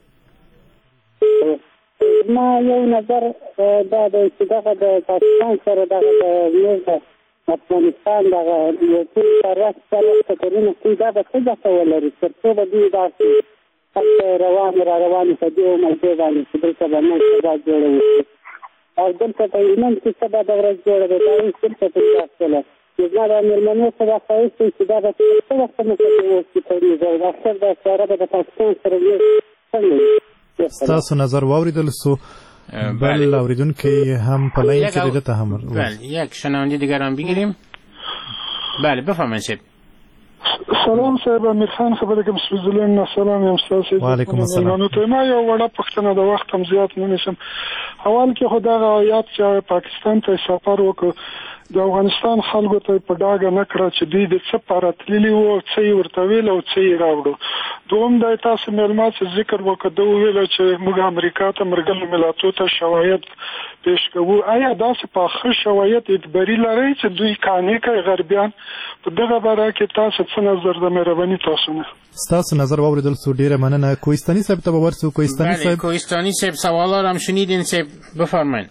ما یو نظر دا دی چې دغه د پاکستان سره دغه د افغانستان دغه یو څه سره څلور کارونه کوي، دا به څه ګټه ولري تر څو به دوی داسې هلته روانې را روانې په دې موضوع باندې چې دلته به موږ سبا جوړوو او دلته په هلمند کې سبا د ورځ جوړه ده، دا اوس دلته پیدا شوله. زما د مېلمنو څخه خواهش دی چې دا به څه وخت مخکې اوس کې کړېږي او اکثر دا چاره به د پاکستان سره وي. څنګه ستاسو نظر واورېدل سو. بل اوریدونکي هم په لاین کې دته هم. بله یک شنونده دیگر هم بگیریم. بله بفرمایید صاحب. سلام صاحب، امیر خان خبرې کوم سویزرلند نه. سلام یم ستاسو. وعلیکم السلام. نو ته ما یو وړه پوښتنه د وخت هم زیات نه نشم. اول کې خو دغه آیات چې پاکستان ته سفر وکړ د افغانستان خلکو ته په ډاګه نه کړه چې دوی د څه پاره تللي وو، څه یې ورته ویل او څه یې راوړو. دوم د تاسو ملما چې ذکر وکړو ویل چې موږ امریکا ته مرګل ملاتو ته شواهد پیش کوو. آیا داسې په ښه شواهد اعتباري لري چې دوی قانع کوي غربیان په دغه باره کې؟ تاسو څه نظر د مهرباني تاسو نه ستاسو نظر واوریدل سو ډیره مننه. کوهستانی صاحب ته ورسو. کوهستانی صاحب کوهستانی صاحب سوالا هم شنیدین صاحب بفرمایید.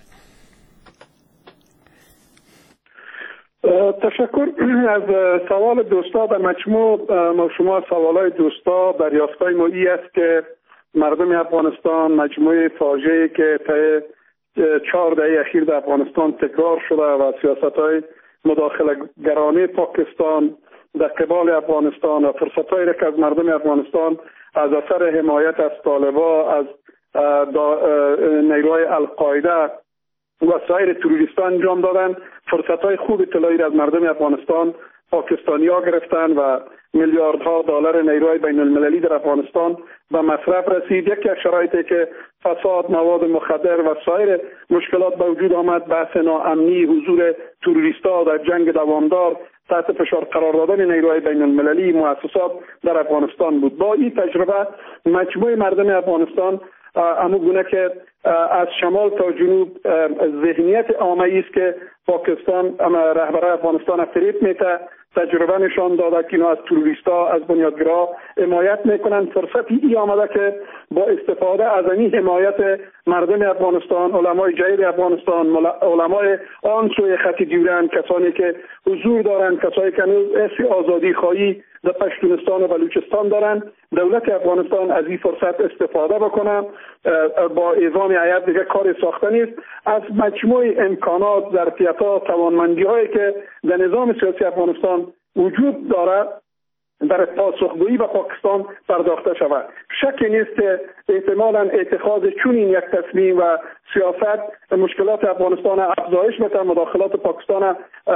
تشکر از سوال دوستا. در مجموع ما شما سوالای دوستا دریافتای ما ای است که مردم افغانستان مجموعه فاجعه‌ای که طی چهار دهه اخیر در افغانستان تکرار شده و سیاست‌های مداخله گرانه پاکستان در قبال افغانستان و فرصت‌هایی که از مردم افغانستان از اثر حمایت از طالبان، از نیروهای القاعده و سایر تروریستان انجام دادن، فرصت‌های خوب اطلاعی از مردم افغانستان پاکستانی‌ها گرفتن و میلیاردها دلار نیروهای بین المللی در افغانستان به مصرف رسید. یکی از شرایطی که فساد، مواد مخدر و سایر مشکلات به وجود آمد، بحث ناامنی، حضور تروریست‌ها در جنگ دوامدار، تحت فشار قرار دادن نیروهای بین المللی، مؤسسات در افغانستان بود. با این تجربه مجموع مردم افغانستان همون گونه که از شمال تا جنوب ذهنیت عامه‌ای است که پاکستان رهبران افغانستان فریب میته، تجربه نشان داده که اینا از تروریستا، از بنیادگرا حمایت میکنن. فرصتی ای آمده که با استفاده از این حمایت مردم افغانستان، علمای جدید افغانستان، علمای آن سوی خط دیورند، کسانی که حضور دارند، کسانی که حس آزادی خواهی در پشتونستان و بلوچستان دارند، دولت افغانستان از این فرصت استفاده بکنه. با اعزام هیئت دیگه کار ساخته نیست. از مجموع امکانات، ظرفیت‌ها، توانمندی‌هایی که در نظام سیاسی افغانستان وجود داره در پاسخگویی به پاکستان پرداخته شود. شکی نیست که احتمالاً اتخاذ چنین یک تصمیم و سیاست مشکلات افغانستان افزایش بده، مداخلات پاکستان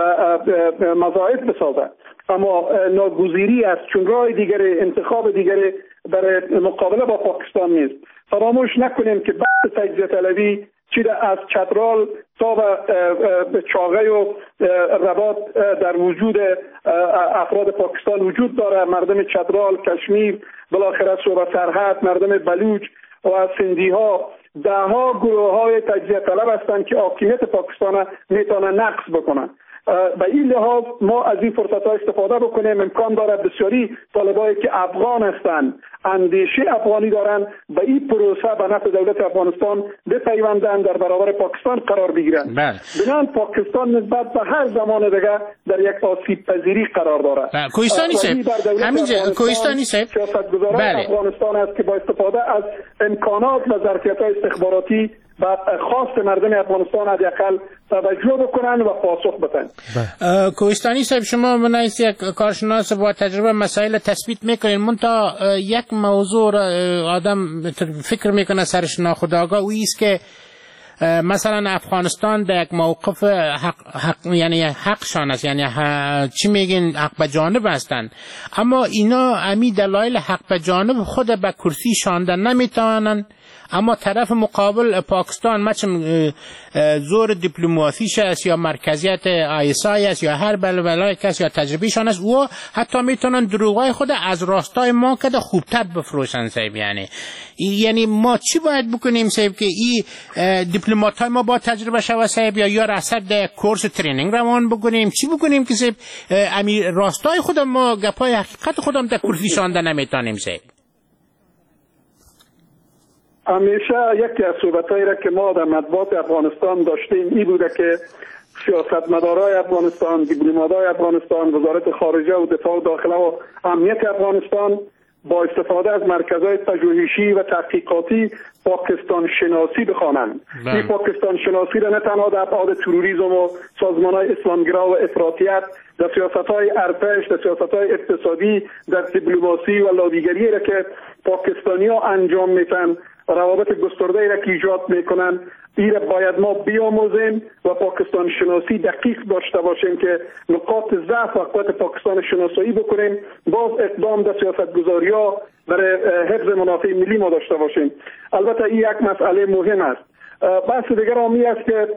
مضاعف بسازد. اما ناگزیری است، چون راه دیگری، انتخاب دیگری برای مقابله با پاکستان نیست. فراموش نکنیم که بحث تجزیه طلبی چیده از چترال تا به چاغه و رباط در وجود افراد پاکستان وجود داره. مردم چترال، کشمیر، بالاخره صوبه سرحد، مردم بلوچ و سندی ها ده ها گروه های تجزیه طلب هستند که حاکمیت پاکستان میتونه نقض بکنن. به این لحاظ ما از این فرصت ها استفاده بکنیم. امکان داره بسیاری طالبایی که افغان هستند، اندیشه افغانی دارن، به این پروسه به نفع دولت افغانستان بپیوندن، در برابر پاکستان قرار بگیرن. بنابراین پاکستان نسبت به هر زمان دیگه در یک آسیب پذیری قرار داره. کوهستانی صاحب، همینجا کوهستانی صاحب، سیاستگزاران افغانستان است که با استفاده از امکانات و ظرفیت‌های استخباراتی و خواست مردم افغانستان از یکل توجه بکنن و پاسخ بدن. کوهستانی صاحب، شما منایست یک کارشناس با تجربه مسائل تثبیت میکنین، منتها یک موضوع آدم فکر میکنه سرش ناخودآگاه و ایست که مثلا افغانستان در یک موقف حق, حق یعنی حقشان است، یعنی حق چی میگین حق به جانب هستند، اما اینا امی دلایل حق به جانب خود به کرسی شاندن نمیتوانند، اما طرف مقابل پاکستان مثل زور دیپلماسیش است یا مرکزیت آیسای است یا هر بلبلای کس یا تجربیشان است، و حتی میتونن دروغای خود از راستای ما کده خوبتر بفروشن صاحب. یعنی یعنی ما چی باید بکنیم صاحب که این دیپلمات های ما با تجربه شوه صاحب، یا یا رصد کورس ترینینگ روان بکنیم؟ چی بکنیم که صاحب امی راستای خود ما گپای حقیقت خودم در کرسی شانده نمیتونیم صاحب؟ همیشه یکی از صحبتایی را که ما در مطبوعات افغانستان داشتیم این بوده که سیاستمدارای افغانستان، دیپلمات‌های افغانستان، وزارت خارجه و دفاع و داخله و امنیت افغانستان با استفاده از مرکزهای پژوهشی و تحقیقاتی پاکستان شناسی بخوانند. این پاکستان شناسی را نه تنها در ابعاد تروریسم و سازمان‌های اسلامگرا و افراطیت، در سیاست‌های ارتش، در سیاست‌های اقتصادی، در دیپلماسی و لابیگری را که پاکستانی‌ها انجام میدن، روابط گسترده‌ای را که ایجاد میکنن، این را باید ما بیاموزیم و پاکستان شناسی دقیق داشته باشیم که نقاط ضعف و قوت پاکستان شناسایی بکنیم، باز اقدام در سیاستگذاری‌ها برای حفظ منافع ملی ما داشته باشیم. البته این یک مسئله مهم است. بحث دیگر آمی است که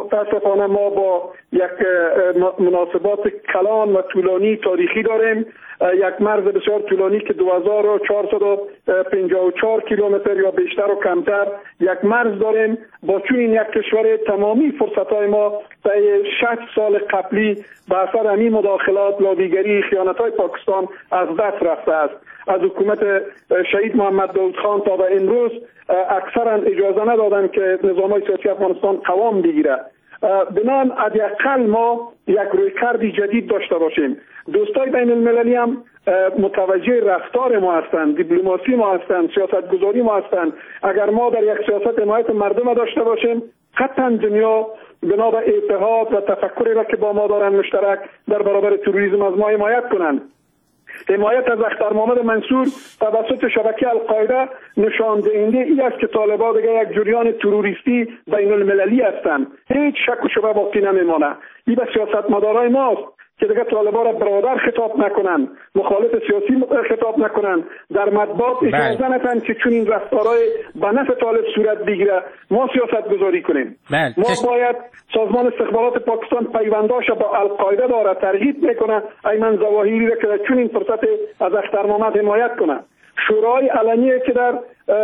متاسفانه ما با یک مناسبات کلان و طولانی تاریخی داریم. یک مرز بسیار طولانی که دو هزار و چهارصد و پنجاه و چهار کیلومتر یا بیشتر و کمتر یک مرز داریم. با چنین یک کشور تمامی فرصت‌های ما طی شش سال قبلی به اثر همین مداخلات، لابیگری، خیانت‌های پاکستان از دست رفته است. از حکومت شهید محمد داود خان تا به امروز اکثرا اجازه ندادن که نظام‌های سیاسی افغانستان قوام بگیره. بنان حداقل ما یک رویکردی جدید داشته باشیم. دوستای بین المللی هم متوجه رفتار ما هستند، دیپلماسی ما هستند، سیاست گذاری ما هستند. اگر ما در یک سیاست حمایت مردم داشته باشیم، قطعا دنیا بنا به اتحاد و تفکری را که با ما دارن مشترک در برابر تروریسم از ما حمایت کنند. حمایت از اختر محمد منصور توسط شبکه القاعده نشان دهنده ای است که طالبان دیگر یک جریان تروریستی بین المللی هستند. هیچ شک و شبهه باقی نمیمانه. این به سیاستمدارای ماست که دیگه طالبان را برادر خطاب نکنن، مخالف سیاسی خطاب نکنن، در مطبوعات اجازه ندن که چون این رفتارهای به نفع طالب صورت بگیره ما سیاست گذاری کنیم. بل. ما باید سازمان استخبارات پاکستان پیونداش با القاعده داره ترغیب میکنه ایمن ظواهری را که چون این فرصت از اختر محمد حمایت کنه. شورای علنی که در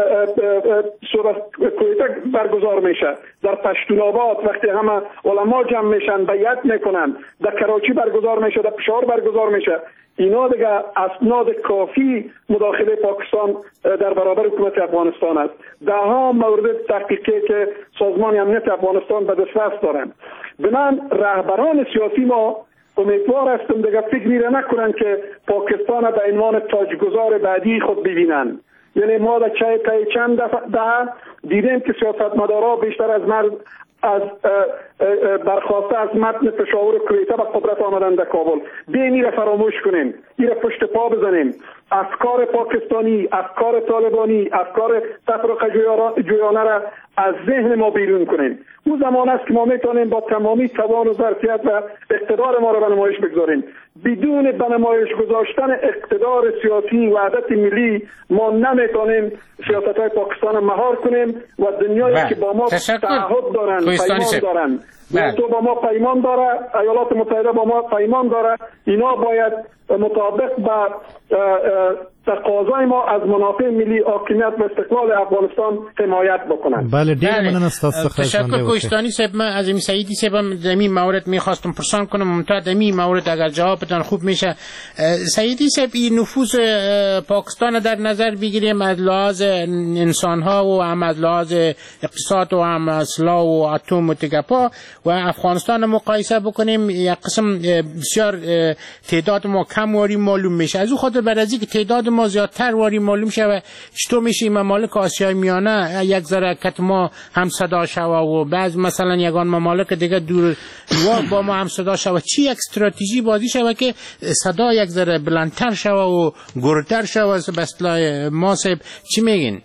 کویته برگزار میشه، در پشتونآباد وقتی همه علما جمع میشن بیعت میکنن، در کراچی برگزار میشه، در پشاور برگزار میشه، اینا دیگه اسناد کافی مداخله پاکستان در برابر حکومت افغانستان است. ده ها مورد تحقیقی که سازمان امنیت افغانستان به دسترس دارن. بنابراین رهبران سیاسی ما امیدوار هستم دیگه فکری را نکنن که پاکستان به عنوان تاجگذار بعدی خود ببینن. یعنی ما در چند دفعه دیدیم که سیاستمدارا بیشتر از مرز از برخواسته از متن پشاور کویته به قدرت آمدن در کابل. بیاین این را فراموش کنیم، این را پشت پا بزنیم. افکار پاکستانی، افکار طالبانی، افکار تفرقه جویانه را از ذهن ما بیرون کنیم. اون زمان است که ما میتونیم با تمامی توان و ظرفیت و اقتدار ما را به نمایش بگذاریم. بدون به نمایش گذاشتن اقتدار سیاسی و وحدت ملی ما نمیتونیم سیاست‌های پاکستان مهار کنیم و دنیایی که با ما تعهد دارن، پیمان دارن، تو با ما پیمان داره، ایالات متحده با ما پیمان داره، اینا باید مطابق با تقاضای ما از منافع ملی، حاکمیت و استقلال افغانستان حمایت بکنن. بله دیگه من از تشکر کوهستانی صاحب. من از این سعیدی صاحب دمی مورد میخواستم پرسان کنم، ممتد دمی مورد اگر جوابتان خوب میشه. سعیدی صاحب این نفوذ پاکستان در نظر بگیریم از لحاظ انسان ها و هم از لحاظ اقتصاد و هم اسلحه و اتم و تگپا و افغانستان مقایسه بکنیم، یک قسم بسیار تعداد ما کم واری معلوم میشه. از او خاطر بعد از اینکه تعداد ما زیادتر واری معلوم شه و چطور میشه ممالک آسیای میانه یک ذره کت ما هم صدا شوه و بعض مثلا یگان ممالک دیگه دور با ما هم صدا شوه. چی یک استراتژی بازی شوه که صدا یک ذره بلندتر شوه و گرتر شوه؟ به اصطلاح ما صاحب چی میگین؟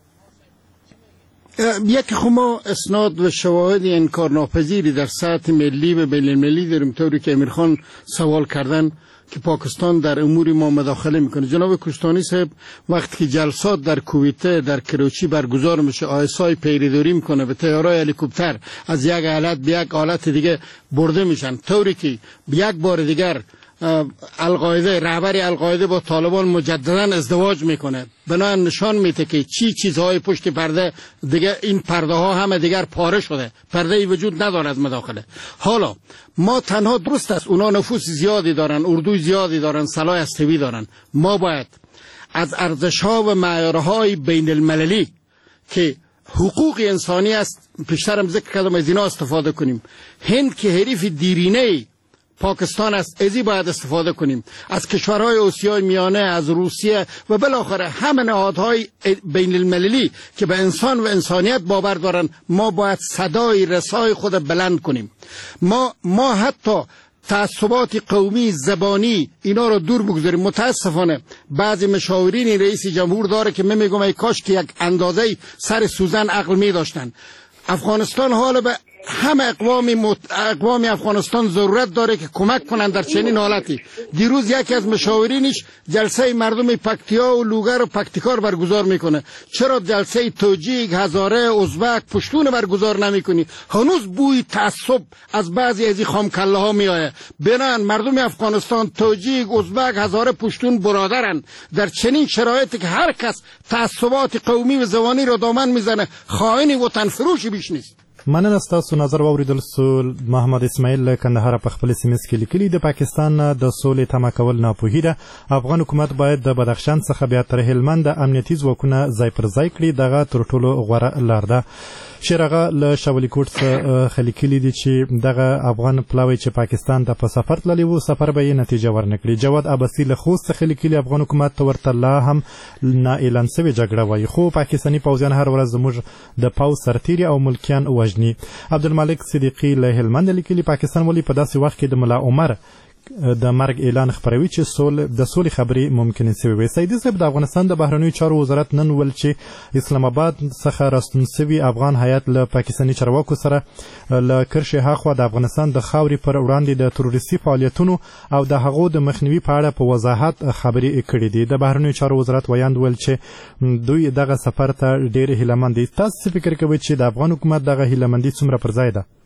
یک خما اسناد و شواهد انکارناپذیری در سطح ملی و بین المللی داریم، طوری که امیرخان سوال کردن که پاکستان در امور ما مداخله میکنه. جناب کوهستانی صاحب وقتی که جلسات در کویته در کراچی برگزار میشه، آیسای پیریداری میکنه به طیاره‌های هلیکوپتر از یک حالت به یک حالت دیگه برده میشن، طوری که یک بار دیگر القاعده رهبر القاعده با طالبان مجددا ازدواج میکنه. بنا نشان میده که چی چیزهای پشت پرده دیگه، این پرده ها همه دیگر پاره شده، پرده ای وجود نداره از مداخله. حالا ما تنها درست است اونا نفوذ زیادی دارن، اردوی زیادی دارن، سلاح هسته‌ای دارن، ما باید از ارزش‌ها و معیارهای بین المللی که حقوق انسانی است پیشترم ذکر کردم از اینا استفاده کنیم. هند که حریف دیرینه پاکستان است، ازی باید استفاده کنیم. از کشورهای آسیای میانه، از روسیه و بالاخره همه نهادهای بین المللی که به انسان و انسانیت باور دارن، ما باید صدای رسای خود بلند کنیم. ما ما حتی تعصبات قومی، زبانی اینا رو دور بگذاریم. متاسفانه بعضی مشاورین رئیس جمهور داره که من میگم ای کاش که یک اندازه سر سوزن عقل می داشتن. افغانستان حالا به همه اقوام مت... اقوام افغانستان ضرورت داره که کمک کنند در چنین حالتی. دیروز یکی از مشاورینش جلسه مردم پکتیا و لوگر و پکتیکار برگزار میکنه. چرا جلسه توجیگ، هزاره، ازبک، پشتون برگزار نمیکنی؟ هنوز بوی تعصب از بعضی از این خامکله ها میآید. بنان مردم افغانستان توجیگ، ازبک، هزاره، پشتون برادرن. در چنین شرایطی که هر کس تعصبات قومی و زبانی را دامن میزنه، خائن وطن فروشی بیش نیست. مننه ستاسو نظر واوریدل سو. محمد اسماعیل له کندهار په خپل سیمه کې لیکلي د پاکستان د سولې تمه کول ناپوهي ده. افغان حکومت باید د بدخشان څخه بیا تر هلمند د امنیتي ځواکونه ځای پر ځای کړي. دغه تر ټولو غوره لار ده. شیرغه له شاولي کوټ څخه لیکلي دي چې دغه افغان پلاوی چې پاکستان ته په سفر تللی و سفر به یې نتیجه ورنکړي. جواد عباسي له خوست څخه لیکلي افغان حکومت ته ورته لا هم نه اعلان سوې جګړه وایي، خو پاکستاني پوځیان هر ورځ زموږ د پوځ سرتیري او ملکیان وژني. عبدالمالک صدیقي له هلمند لیکلي پاکستان ولې په داسې وخت کې د ملا عمر د مرګ اعلان خبروي چې سول د سولې خبرې ممکن سوي وي. سیدي صاحب، د افغانستان د بهرنیو چارو وزارت نن ول چې اسلام آباد څخه راستون سوي افغان هیات له پاکستاني چارواکو سره له کرښې هاخوا د افغانستان د خاورې پر وړاندې د تروریستي فعالیتونو او د هغو د مخنیوي په اړه په وضاحت خبرې کړې دي. د بهرنیو چارو وزارت ویاند ول چې دوی دغه سفر ته ډېر هیلهمند دي. تاسو فکر کوئ چې د افغان حکومت دغه هیلهمندي څومره پر ځای ده؟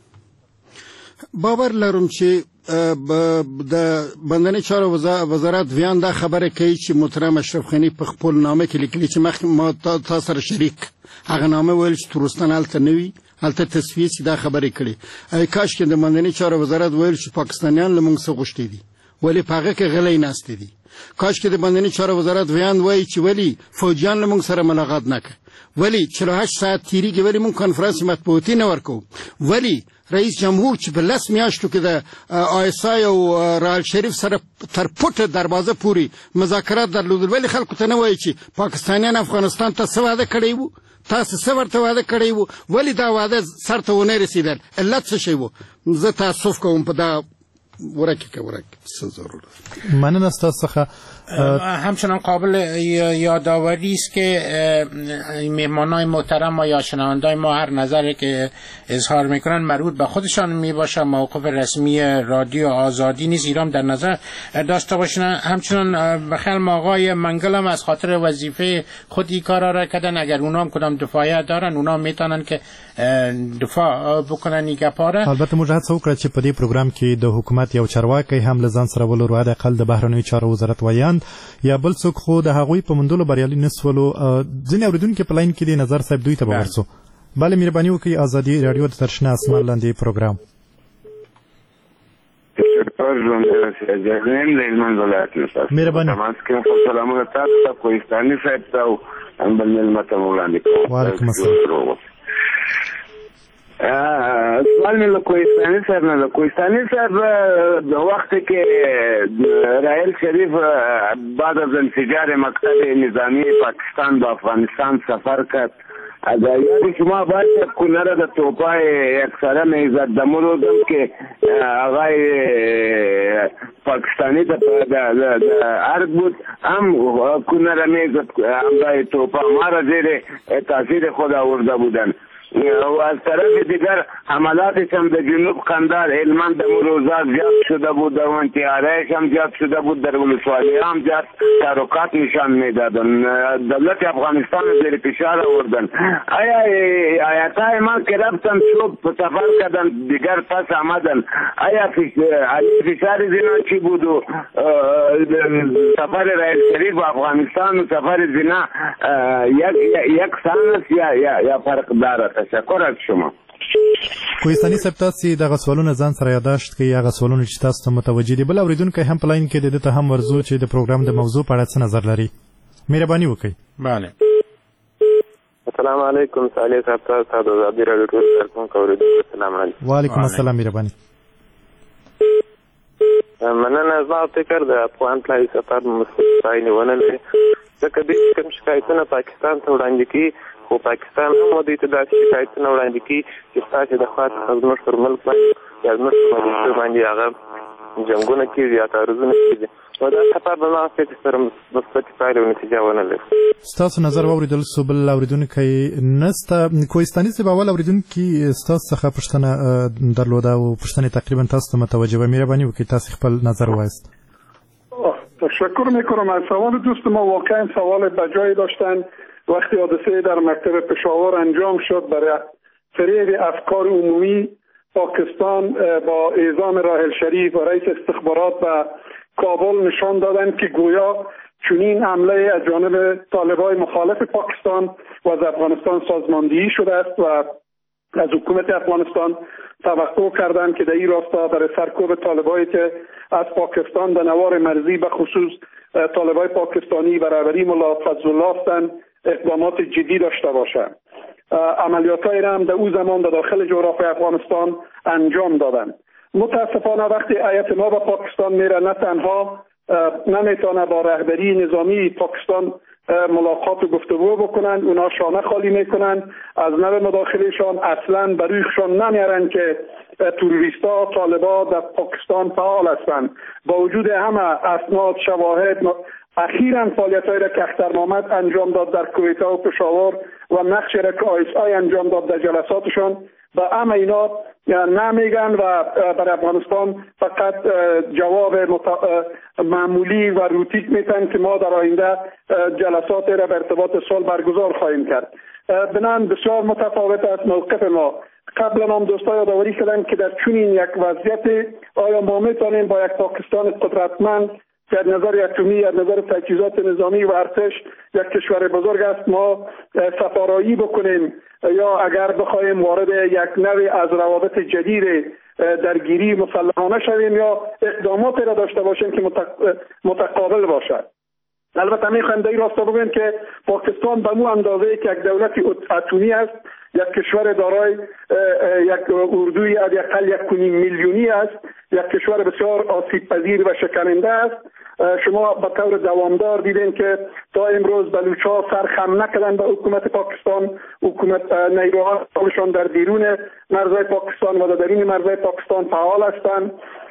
باور لرم چې د بندنی چارو وزارت ویان دا خبره کوي چې محترم اشرف غنی په خپل نامه کې لیکلي چې مخکې ما تاسو سره شریک هغه نامه ویل چې تورستان هلته نه وي، هلته تصفیه چې دا خبرې کړي. ای کاش کې د بندنی چارو وزارت ویل چې پاکستانیان له موږ څخه غوښتي دي ولی په هغه کې غلی ناستې دي. کاش کې د بندنی چارو وزارت ویان وایي چې ولی فوجیان له موږ سره ملاقات نه کوي، ولی چهل و هشت ساعت تیریږي، ولی موږ کنفرانس مطبوعاتي نه ورکوو، ولی رئیس جمهور چې په لس میاشتو کې د آیسای او رال شریف سره تر پټه دروازه پورې مذاکرات درلودل، ولی خلکو ته نه وایي چې پاکستانیان افغانستان ته څه وعده کړی وو، تاسو څه ورته وعده کړی وو، ولی دا وعده سر ته ونه رسېدل، علت څه شی وو؟ زه تاسف کوم په دا ورکی که ورکی څه ضرورت. مننه ستاسو څخه. همچنان قابل یادآوری است که مهمانان محترم ما یا شنوندگان ما هر نظری که اظهار میکنن مربوط به خودشان میباشه، موقف رسمی رادیو آزادی نیست، ایران در نظر داشته باشن. همچنان بخیل آقای منگل هم از خاطر وظیفه خودی کار را کردن، اگر اونام کدام دفاعیه دارن اونا میتونن که دفاع بکنن این گپاره. البته موږ هڅه وکړه چې په دې پروګرام کې د حکومت یو چارواکی هم له ځان سره ولرو، حداقل د بهرنیو چارو وزارت ویاند یا بل څوک، خو د هغوی په موندلو بریالي نه سولو. ځینې اورېدونکي په لاین کې دي، نظر صاحب دوی ته به ورسو. بله مهرباني وکړئ، ازادي راډیو د ترشنه اسمان لاندې پروګرام. مهرباني. سلامونه تاسو ته، کوهستاني صاحب ته او بل مېلمه ته وړاندې کوم. وعلیکم السلام. سوال مې له کوهستاني صاحب نه ده. کوهستاني صاحب د وخت کې راحیل شریف بعد از انفجار مکتب نظامی پاکستان به افغانستان سفر کرد. اگر یادی شما باشه کنره د توپای اکثره نیزد دمروزم که آقای پاکستانی د ارد بود هم کنره نیزد همدای توپا ما را زیر تاثیر خود آورده بودن و از طرف دیگر حملاتش هم در جنوب قندار هلمند مروزات زیاد شده بود و انتحاریش هم زیاد شده بود، در ولسوالی هم زیاد تحرکات نشان میدادن، دولت افغانستان زیر فشار آوردن. آیا آیاتای ما که رفتن صبح سفر کردن دیگر پس آمدن، آیا فشار زینا چی بود و سفر رئیس شریف افغانستان و سفر زینا یک سان است یا فرق دارد؟ تشکر از شما. کوهستاني صاحب، تاسو دغه سوالونه ځان سره یادداشت کړئ، هغه سوالونه چې تاسو ته متوجه دي. بل اورېدونکی هم په لاین کې د ده ته هم ورځو چې د پروګرام د موضوع په اړه څه نظر لري. مهرباني وکړئ. بله. السلام علیکم. صالح صاحب تاسو ته د ازادي راډیو ټول کارکونکو اورېدونکو سلام علیکم. وعلیکم السلام. مهرباني. مننه. زما فکر د افغان پلاوي سفر مثبت پایلې ونه لري، ځکه دوی کوم شکایتونه پاکستان ته وړاندې کوي، خو پاکستان هم دوی ته داسې شکایتونه وړاندې کوي چې ستاسې د خوا څخه زموږ پر ملک باندې یا زموږ په ملیشو باندې هغه جنګونه کېږي یا تعرضونه کېږي. و دا سفر به ما کې سره مثبت پایلې او نتیجه ونه لري. ستاسو نظر واوریدل سو بل اوریدونکو نسته کوهستاني څه باول اوریدونکو ستاسو څخه پښتنه درلوده او پښتنه تقریبا تاسو ته متوجه و مهرباني وکړئ تاسو خپل نظر وایست. تشکر میکنم از سوال دوست ما. واقعا سوال بجایی داشتن. وقتی حادثه در مکتب پشاور انجام شد برای فریب افکار عمومی پاکستان با اعزام راحل شریف و رئیس استخبارات و کابل نشان دادند که گویا چنین حمله از جانب طالبان مخالف پاکستان و از افغانستان سازماندهی شده است و از حکومت افغانستان توقع کردند که در این راستا برای سرکوب طالبانی که از پاکستان در نوار مرزی به خصوص طالبان پاکستانی و رهبری ملا فضلالله هستند اقدامات جدی داشته باشند. عملیات‌هایی را هم در او زمان در داخل جغرافیای افغانستان انجام دادند. متاسفانه وقتی هیئت ما به پاکستان میره نه تنها نمیتونه با رهبری نظامی پاکستان ملاقات و گفتگو بکنند، اونا شانه خالی میکنند از نوع مداخلهشان، اصلا برویشان نمیارن که توریستا طالبا در پاکستان فعال هستند. با وجود همه اسناد شواهد اخیراً فعالیت‌هایی را که اختر محمد انجام داد در کویت و پشاور و نقشی را که آیس آی انجام داد در جلساتشان و همه اینا نمیگن و برای افغانستان فقط جواب معمولی و روتیک میتن که ما در آینده جلسات را به ارتباط صلح برگزار خواهیم کرد. بنان بسیار متفاوت است موقف ما. قبلا هم دوستا یادآوری کردن که در چنین یک وضعیت آیا ما میتونیم با یک پاکستان قدرتمند که از نظر اتمی، از نظر تجهیزات نظامی و ارتش یک کشور بزرگ است ما سفارایی بکنیم یا اگر بخوایم وارد یک نوع از روابط جدید درگیری مسلحانه شویم یا اقدامات را داشته باشیم که متقابل باشد. البته میخوایم در این راستا بگویم که پاکستان به مو اندازه که یک دولت اتمی است، یک کشور دارای یک اردوی از اقل یک کنیم میلیونی است، یک کشور بسیار آسیب پذیر و شکننده است. شما به طور دوامدار دیدین که تا امروز بلوچ‌ها سر خم نکردن به حکومت پاکستان، حکومت نیروهاشون در بیرون مرزهای پاکستان و در درون مرزهای پاکستان فعال هستند.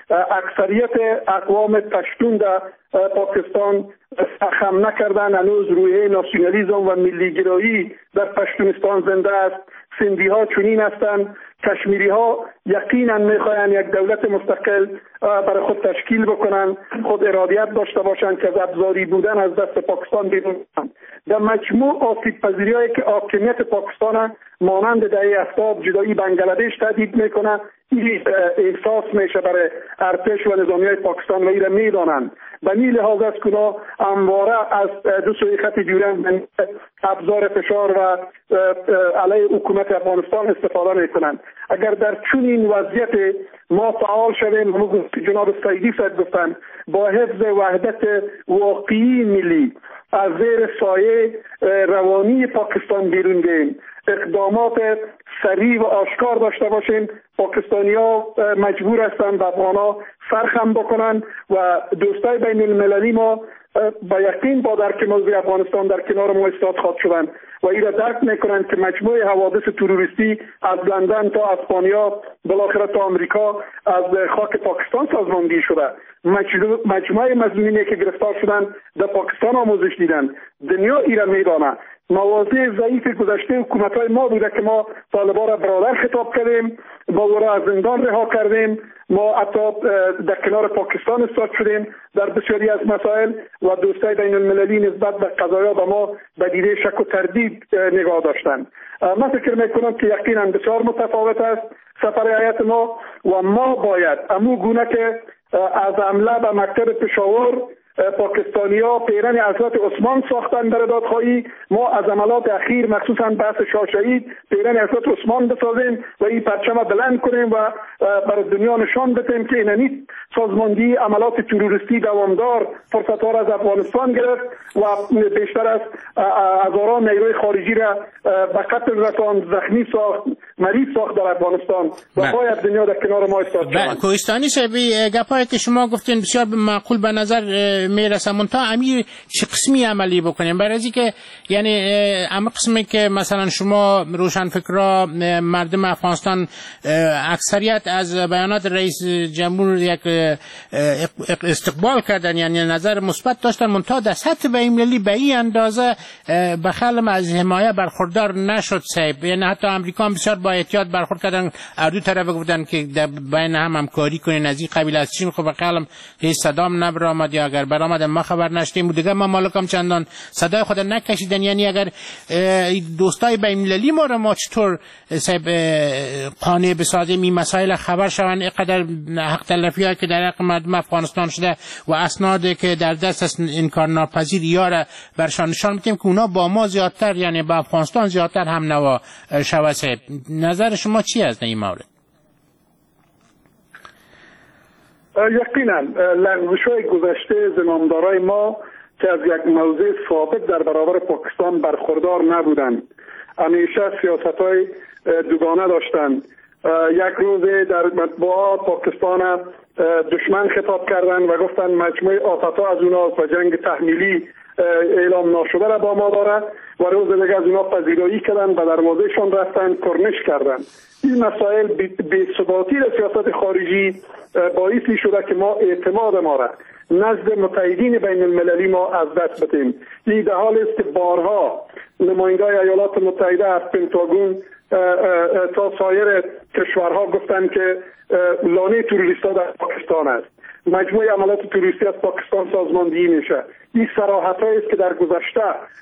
اکثریت اقوام پشتون در پاکستان سرخم نکردن، هنوز روحیه ناسیونالیسم و ملیگرایی در پشتونستان زنده است. سندی ها چنین هستند، کشمیری ها یقینا میخواین یک دولت مستقل برای خود تشکیل بکنن، خود ارادیت داشته باشند که از ابزاری بودن از دست پاکستان بیرون کنند. در مجموع آسیب پذیری هایی که حاکمیت پاکستان مانند دهه هفتاد جدایی بنگلادش تهدید میکنه، این احساس میشه برای ارتش و نظامی های پاکستان و ایره میدانند. به این لحاظ است که همواره از دو سوی خط جویان ابزار فشار و علیه حکومت افغانستان استفاده میکنند. اگر در چنین وضعیت ما فعال شویم، جناب سیدی صاحب گفتن، با حفظ وحدت واقعی ملی از زیر سایه روانی پاکستان بیرون گیم، اقدامات سریع و آشکار داشته باشیم، پاکستانی ها مجبور هستند به افغانا سرخم بکنن و دوستای بین المللی ما با یقین با درک موضوع افغانستان در کنار ما ایستاد خواهد شدند و این را درک میکنند که مجموعه حوادث تروریستی از لندن تا اسپانیا بالاخره تا آمریکا از خاک پاکستان سازماندهی شده. مجموعه مظنونینی که گرفتار شدند در پاکستان آموزش دیدند. دنیا این را میداند. مواضع ضعیف گذشته حکومت‌های ما بوده که ما طالبان را برادر خطاب کردیم، با او را از زندان رها کردیم، ما حتی در کنار پاکستان ایستاد شدیم در بسیاری از مسائل و دوستای بین المللی نسبت به قضایا به ما به دیده شک و تردید نگاه داشتند. من فکر میکنم که یقینا بسیار متفاوت است سفر هیئت ما و ما باید امو گونه که از حمله به مکتب پشاور پاکستانی ها پیرن حضرت عثمان ساختن در دادخواهی، ما از عملات اخیر مخصوصا بحث شاه شهید پیرن حضرت عثمان بسازیم و این پرچم بلند کنیم و بر دنیا نشان بدیم که ایننی سازماندهی عملات تروریستی دوامدار فرصت ها را از افغانستان گرفت و بیشتر از هزاران نیروی خارجی را به قتل رساند، زخمی ساخت، مریض ساخت در افغانستان و باید دنیا در کنار ما ایستاد شود. کوهستانی صاحب گپایی که شما گفتین بسیار معقول به نظر میرسه، منتها امیر چه قسمی عملی بکنیم؟ برای از اینکه یعنی اما قسمی که مثلا شما روشنفکرا مردم افغانستان اکثریت از بیانات رئیس جمهور یک استقبال کردن، یعنی نظر مثبت داشتن، منتها در سطح بین‌المللی به این اندازه بخلم از حمایه برخوردار نشد صاحب. یعنی حتی امریکا هم بسیار با احتیاط برخورد کردن، هر دو طرف گفتن که در بین هم همکاری کنین. از این قبیل از چین خب بخلم هیچ صدام نبرآمد، یا اگر برآمد ما خبر نشدیم و دیگه ممالک هم چندان صدای خود نکشیدن. یعنی اگر دوستای بین‌المللی ما رو ما چطور صاحب قانع بسازیم این مسائل خبر شون، اینقدر حق تلفی‌هایی که در حق مردم افغانستان شده و اسنادی که در دست است انکار ناپذیر یاره برشان نشان میدیم که اونا با ما زیادتر، یعنی با افغانستان زیادتر هم نوا شود. نظر شما چی است در این مورد؟ یقینا لغزش‌های گذشته زمامدارای ما که از یک موضع ثابت در برابر پاکستان برخوردار نبودند، همیشه سیاست‌های دوگانه داشتند. یک روز در مطبوعات پاکستان دشمن خطاب کردند و گفتند مجموعه آفت‌ها از اونا و جنگ تحمیلی اعلام ناشده را با ما دارد، و روز دیگه از اونا پذیرایی کردن و دروازهشان رفتن کرنش کردن. این مسائل بی‌ثباتی سیاست خارجی باعثی شده که ما اعتماد ما را نزد متحدین بین المللی ما از دست بدیم. این در حال است که بارها نمایندگان ایالات متحده از پنتاگون تا سایر کشورها گفتند که لانه توریست‌ها در پاکستان است، مجموعه عملیات توریستی از پاکستان سازماندهی میشه. این صراحت‌هایی است که در گذشته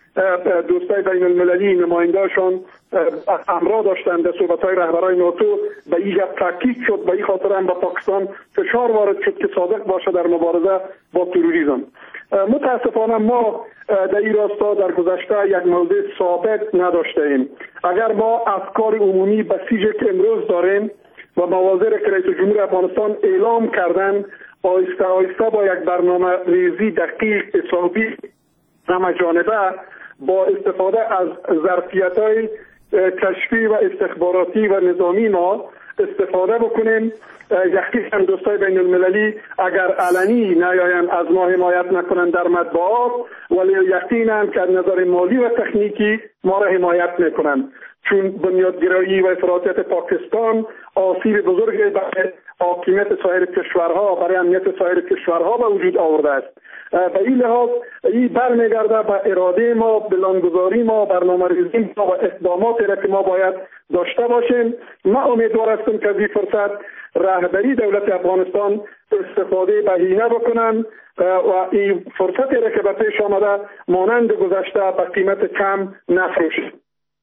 دوستای بین المللی نماینده‌شان امرا داشتند در صحبت‌های رهبران ناتو به این تاکید شد. به این خاطر هم به پاکستان فشار وارد شد که صادق باشه در مبارزه با تروریسم. متاسفانه ما در این راستا در گذشته یک موضع ثابت نداشته ایم. اگر ما افکار عمومی بسیجی که امروز داریم و مواضع که رئیس جمهور افغانستان اعلام کردن آیسته آیسته با یک برنامه ریزی دقیق حسابی همه جانبه با استفاده از ظرفیت‌های کشفی و استخباراتی و نظامی ما استفاده بکنیم. یقینا دوستای بین المللی اگر علنی نیاین از ما حمایت نکنن در مطبوعات، ولی یقینا که از نظر مالی و تکنیکی ما را حمایت میکنن، چون بنیادگرایی و افراطیت پاکستان آسیب بزرگی برای حاکمیت سایر کشورها، برای امنیت سایر کشورها به وجود آورده است. به این لحاظ این برمیگرده به اراده ما، پلانگذاری ما، برنامه ریزی ما و اقداماتی را که ما باید داشته باشیم. من امیدوار هستم که از این فرصت رهبری دولت افغانستان استفاده بهینه بکنن و این فرصتی را که به پیش آمده مانند گذشته به قیمت کم نفروشند.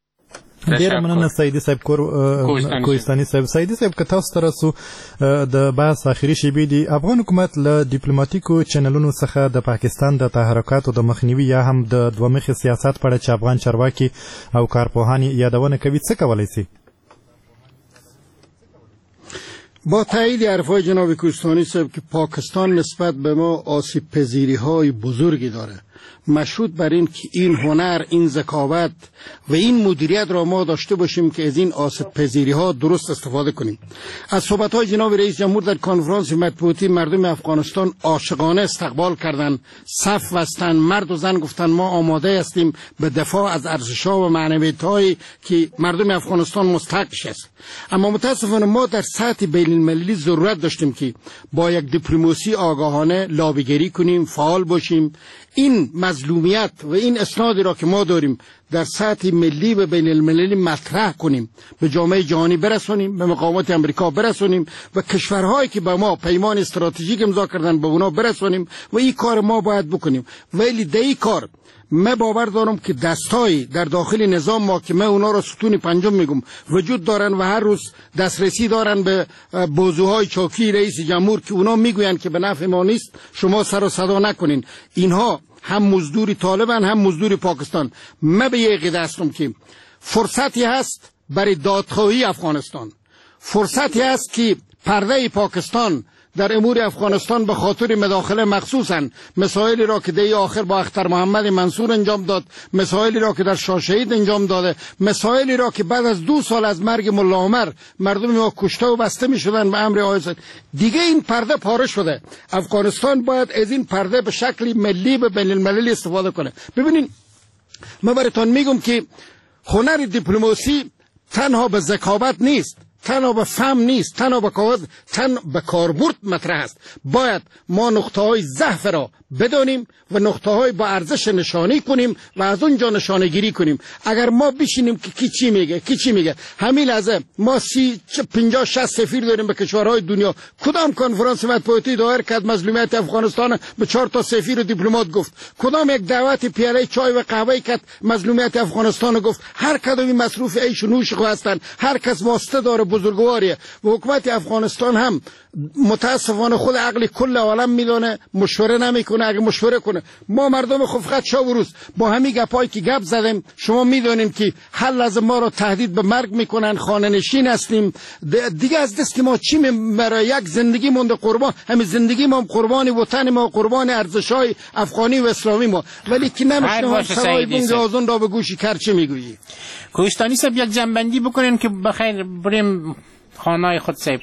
ډیر مننه سیدی صاحب کور کوهستاني صاحب. سیدی صاحب که تاسو ترسو د بحث اخیری شیبې دی افغان حکومت له ډیپلوماټیکو چینلونو څخه د پاکستان د تحرکاتو د مخنیوي یا هم د دومخي سیاست په اړه چې افغان چارواکي او کارپوهان یادونه کوي څه کولای شي؟ با تایید حرفای جناب کوهستانی صاحب که پاکستان نسبت به ما آسیب پذیری های بزرگی داره، مشروط بر این که این هنر، این ذکاوت و این مدیریت را ما داشته باشیم که از این آسیب پذیری ها درست استفاده کنیم. از صحبت های جناب رئیس جمهور در کنفرانس مطبوعاتی مردم افغانستان عاشقانه استقبال کردند، صف بستند، مرد و زن گفتند ما آماده هستیم به دفاع از ارزش‌ها و معنویت‌هایی که مردم افغانستان مستحقش است. اما متاسفانه ما در سطح بین المللی ضرورت داشتیم که با یک دیپلماسی آگاهانه لابیگری کنیم، فعال باشیم، این مظلومیت و این اسنادی را که ما داریم در سطح ملی و بین المللی مطرح کنیم، به جامعه جهانی برسونیم، به مقامات امریکا برسونیم و کشورهایی که با ما پیمان استراتژیک امضا کردن به اونا برسونیم و این کار ما باید بکنیم. ولی در این کار من باور دارم که دستایی در داخل نظام ما که من اونا را ستون پنجم میگم وجود دارن و هر روز دسترسی دارن به بازوهای چاکی رئیس جمهور که اونا میگوین که به نفع ما نیست، شما سر و صدا نکنین. اینها هم مزدوری طالبان هم مزدوری پاکستان. من به یه عقیده هستم که فرصتی هست برای دادخواهی افغانستان، فرصتی هست که پرده پاکستان در امور افغانستان به خاطر مداخله مخصوصا مسائلی را که دی آخر با اختر محمد منصور انجام داد، مسائلی را که در شاه شهید انجام داده، مسائلی را که بعد از دو سال از مرگ ملا عمر مردم ما کشته و بسته می شدن به امر آیسد. دیگه این پرده پاره شده. افغانستان باید از این پرده به شکل ملی به بین المللی استفاده کنه. ببینین من براتون میگم که هنر دیپلماسی تنها به ذکاوت نیست، تنها به فهم نیست، تنها به کاغذ، تن به کاربرد مطرح است. باید ما نقطه های ضعف را بدانیم و نقطه های با ارزش نشانی کنیم و از اونجا نشانه گیری کنیم. اگر ما بشینیم که کی چی میگه کی چی میگه، همین لحظه ما سی پنجاه شصت سفیر داریم به کشورهای دنیا، کدام کنفرانس مطبوعاتی دایر کرد مظلومیت افغانستان به چهار تا سفیر و دیپلمات گفت؟ کدام یک دعوت پیاله چای و قهوه کرد مظلومیت افغانستان گفت؟ هر کدومی مصروف عیش و نوش خو هستند، هر کس واسطه داره بزرگواریه و حکومت افغانستان هم متاسفانه خود عقل کل عالم میدونه، مشوره نمیکنه. اگه مشوره کنه ما مردم خفقت شب و روز با همین گپایی که گپ زدیم شما میدونیم که هر لحظه ما رو تهدید به مرگ میکنن، خانه نشین هستیم، دیگه از دست ما چی برای یک زندگی مونده قربان، همین زندگی ما قربان وطن ما، قربان ارزش‌های افغانی و اسلامی ما، ولی که نمیشه سوای بونگ آزون را به گوشی کرچه میگویی. کوهستانی صاحب یک جنبندی بکنین که بخیر بریم خانه‌های خود صاحب.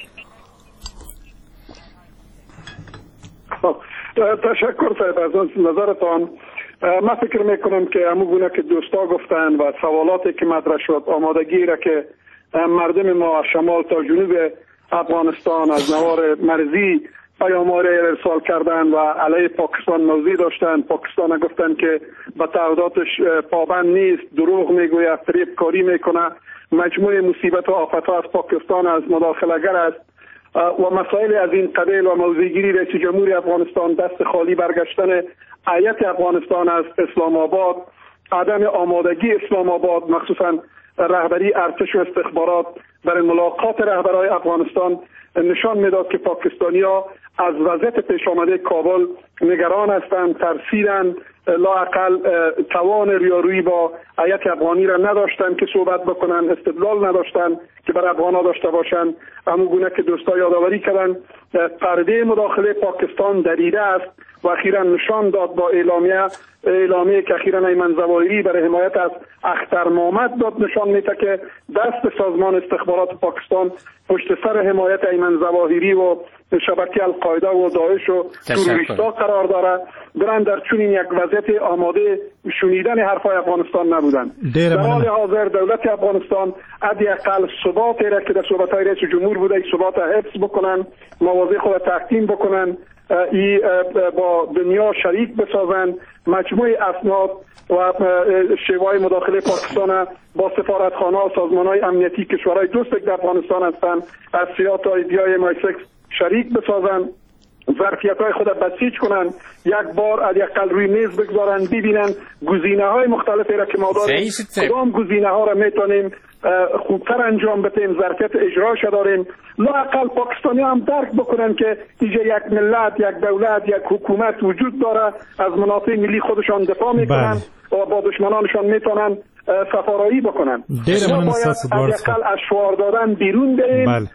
تشکر صاحب از نظرتان. من فکر میکنم که همون گونه که دوستا گفتن و سوالاتی که مطرح شد، آمادگی را که مردم ما از شمال تا جنوب افغانستان از نوار مرزی پیام‌های ارسال کردن و علیه پاکستان موضع داشتن، پاکستان گفتن که به تعهداتش پابند نیست، دروغ میگوید، فریب کاری میکنه، مجموعه مصیبت و آفت‌ها از پاکستان از مداخله‌گر است و مسائل از این قبیل و موضع‌گیری رئیس جمهوری افغانستان، دست خالی برگشتن هیئت افغانستان از اسلام آباد، عدم آمادگی اسلام آباد مخصوصا رهبری ارتش و استخبارات برای ملاقات رهبران افغانستان نشان میداد که پاکستانی‌ها از وضعیت پیش آمده کابل نگران هستند، ترسیدند، لااقل توان ریارویی با هیئت افغانی را نداشتن که صحبت بکنن، استدلال نداشتن که بر افغان‌ها داشته باشند. همون گونه که دوستا یادآوری کردن پرده مداخله پاکستان دریده است و اخیرا نشان داد با اعلامیه اعلامیه که اخیرا ایمن ظواهری برای حمایت از اختر محمد داد، نشان میده که دست سازمان استخبارات پاکستان پشت سر حمایت ایمن ظواهری و شبکه القاعده و داعش و تروریستا قرار داره. برن در چنین یک وضعیت آماده شنیدن حرفای افغانستان نبودن. در حال حاضر دولت افغانستان حداقل ثباتی را که در صحبت‌های رئیس جمهور بوده ثبات حفظ بکنن، مواضع خود تحکیم بکنن، ای با دنیا شریک بسازن، مجموعه اسناد و شیوه مداخله پاکستان با سفارتخانه و سازمان‌های امنیتی کشورهای دوست در افغانستان هستند از سیات های دی آی ام آی سیکس شریک بسازن، ظرفیت‌های خود بسیج کنن، یک بار حداقل روی میز بگذارن، ببینن گزینه‌های مختلفی را که ما داریم کدام گزینه‌ها را میتونیم خوبتر انجام بدیم، ظرفیت اجراش داریم. لااقل پاکستانی هم درک بکنن که اینجا یک ملت، یک دولت، یک حکومت وجود داره، از منافع ملی خودشان دفاع میکنن و با دشمنانشان میتونن سفارایی بکنن. ما باید حداقل از شعار دادن بیرون بریم،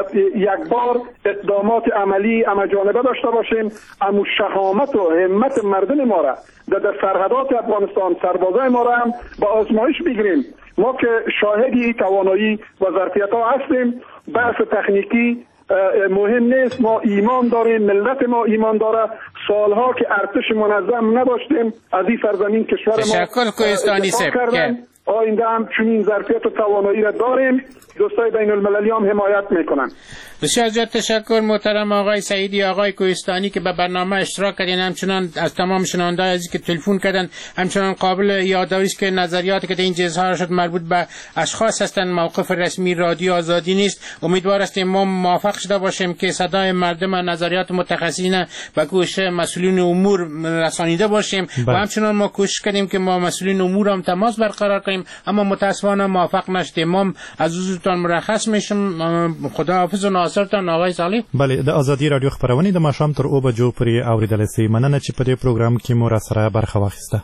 یک بار اقدامات عملی همه‌جانبه داشته باشیم، اما شهامت و همت مردم ما را در سرحدات افغانستان، سربازای ما را هم با آزمایش بگیریم. ما که شاهدی توانایی و ظرفیت‌ها هستیم، بحث تکنیکی مهم نیست، ما ایمان داریم، ملت ما ایمان داره. سالها که ارتش منظم نداشتیم از این سرزمین کشور ما تشکر کوهستانی صاحب. آینده هم چنین ظرفیت و توانایی را داریم، دوستای بین المللی هم حمایت میکنن. بسیار زیاد تشکر محترم آقای سعیدی، آقای کوهستانی که به برنامه اشتراک کردین، همچنان از تمام شنونده‌های عزیزی که تلفن کردن. همچنان قابل یادآوری است که نظریاتی که در این اظهار شد مربوط به اشخاص هستند، موقف رسمی رادیو آزادی نیست. امیدوار هستیم ما موافق شده باشیم که صدای مردم و نظریات متخصصین به گوش مسئولین امور رسانیده باشیم و همچنان ما کوشش کردیم که ما مسئولین امور هم تماس برقرار کنیم، اما متاسفانه موفق نشدیم. ما از حضورتان مرخص میشم. خداحافظ و ناصرتان آقای صالح. بله، د ازادي رادیو خبرونه د ماښام تر او بجو پورې اوریدل شي. مننه چې په دې پروګرام کې مو را سره برخه واخیسته.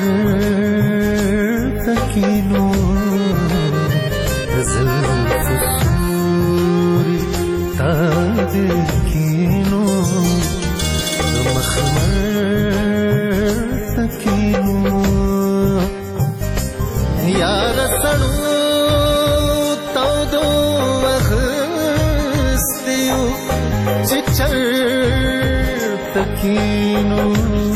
تکینو زلف سوری تا دکینو مخمر تکینو یار سړو تودو وغستیو چې چر تکینو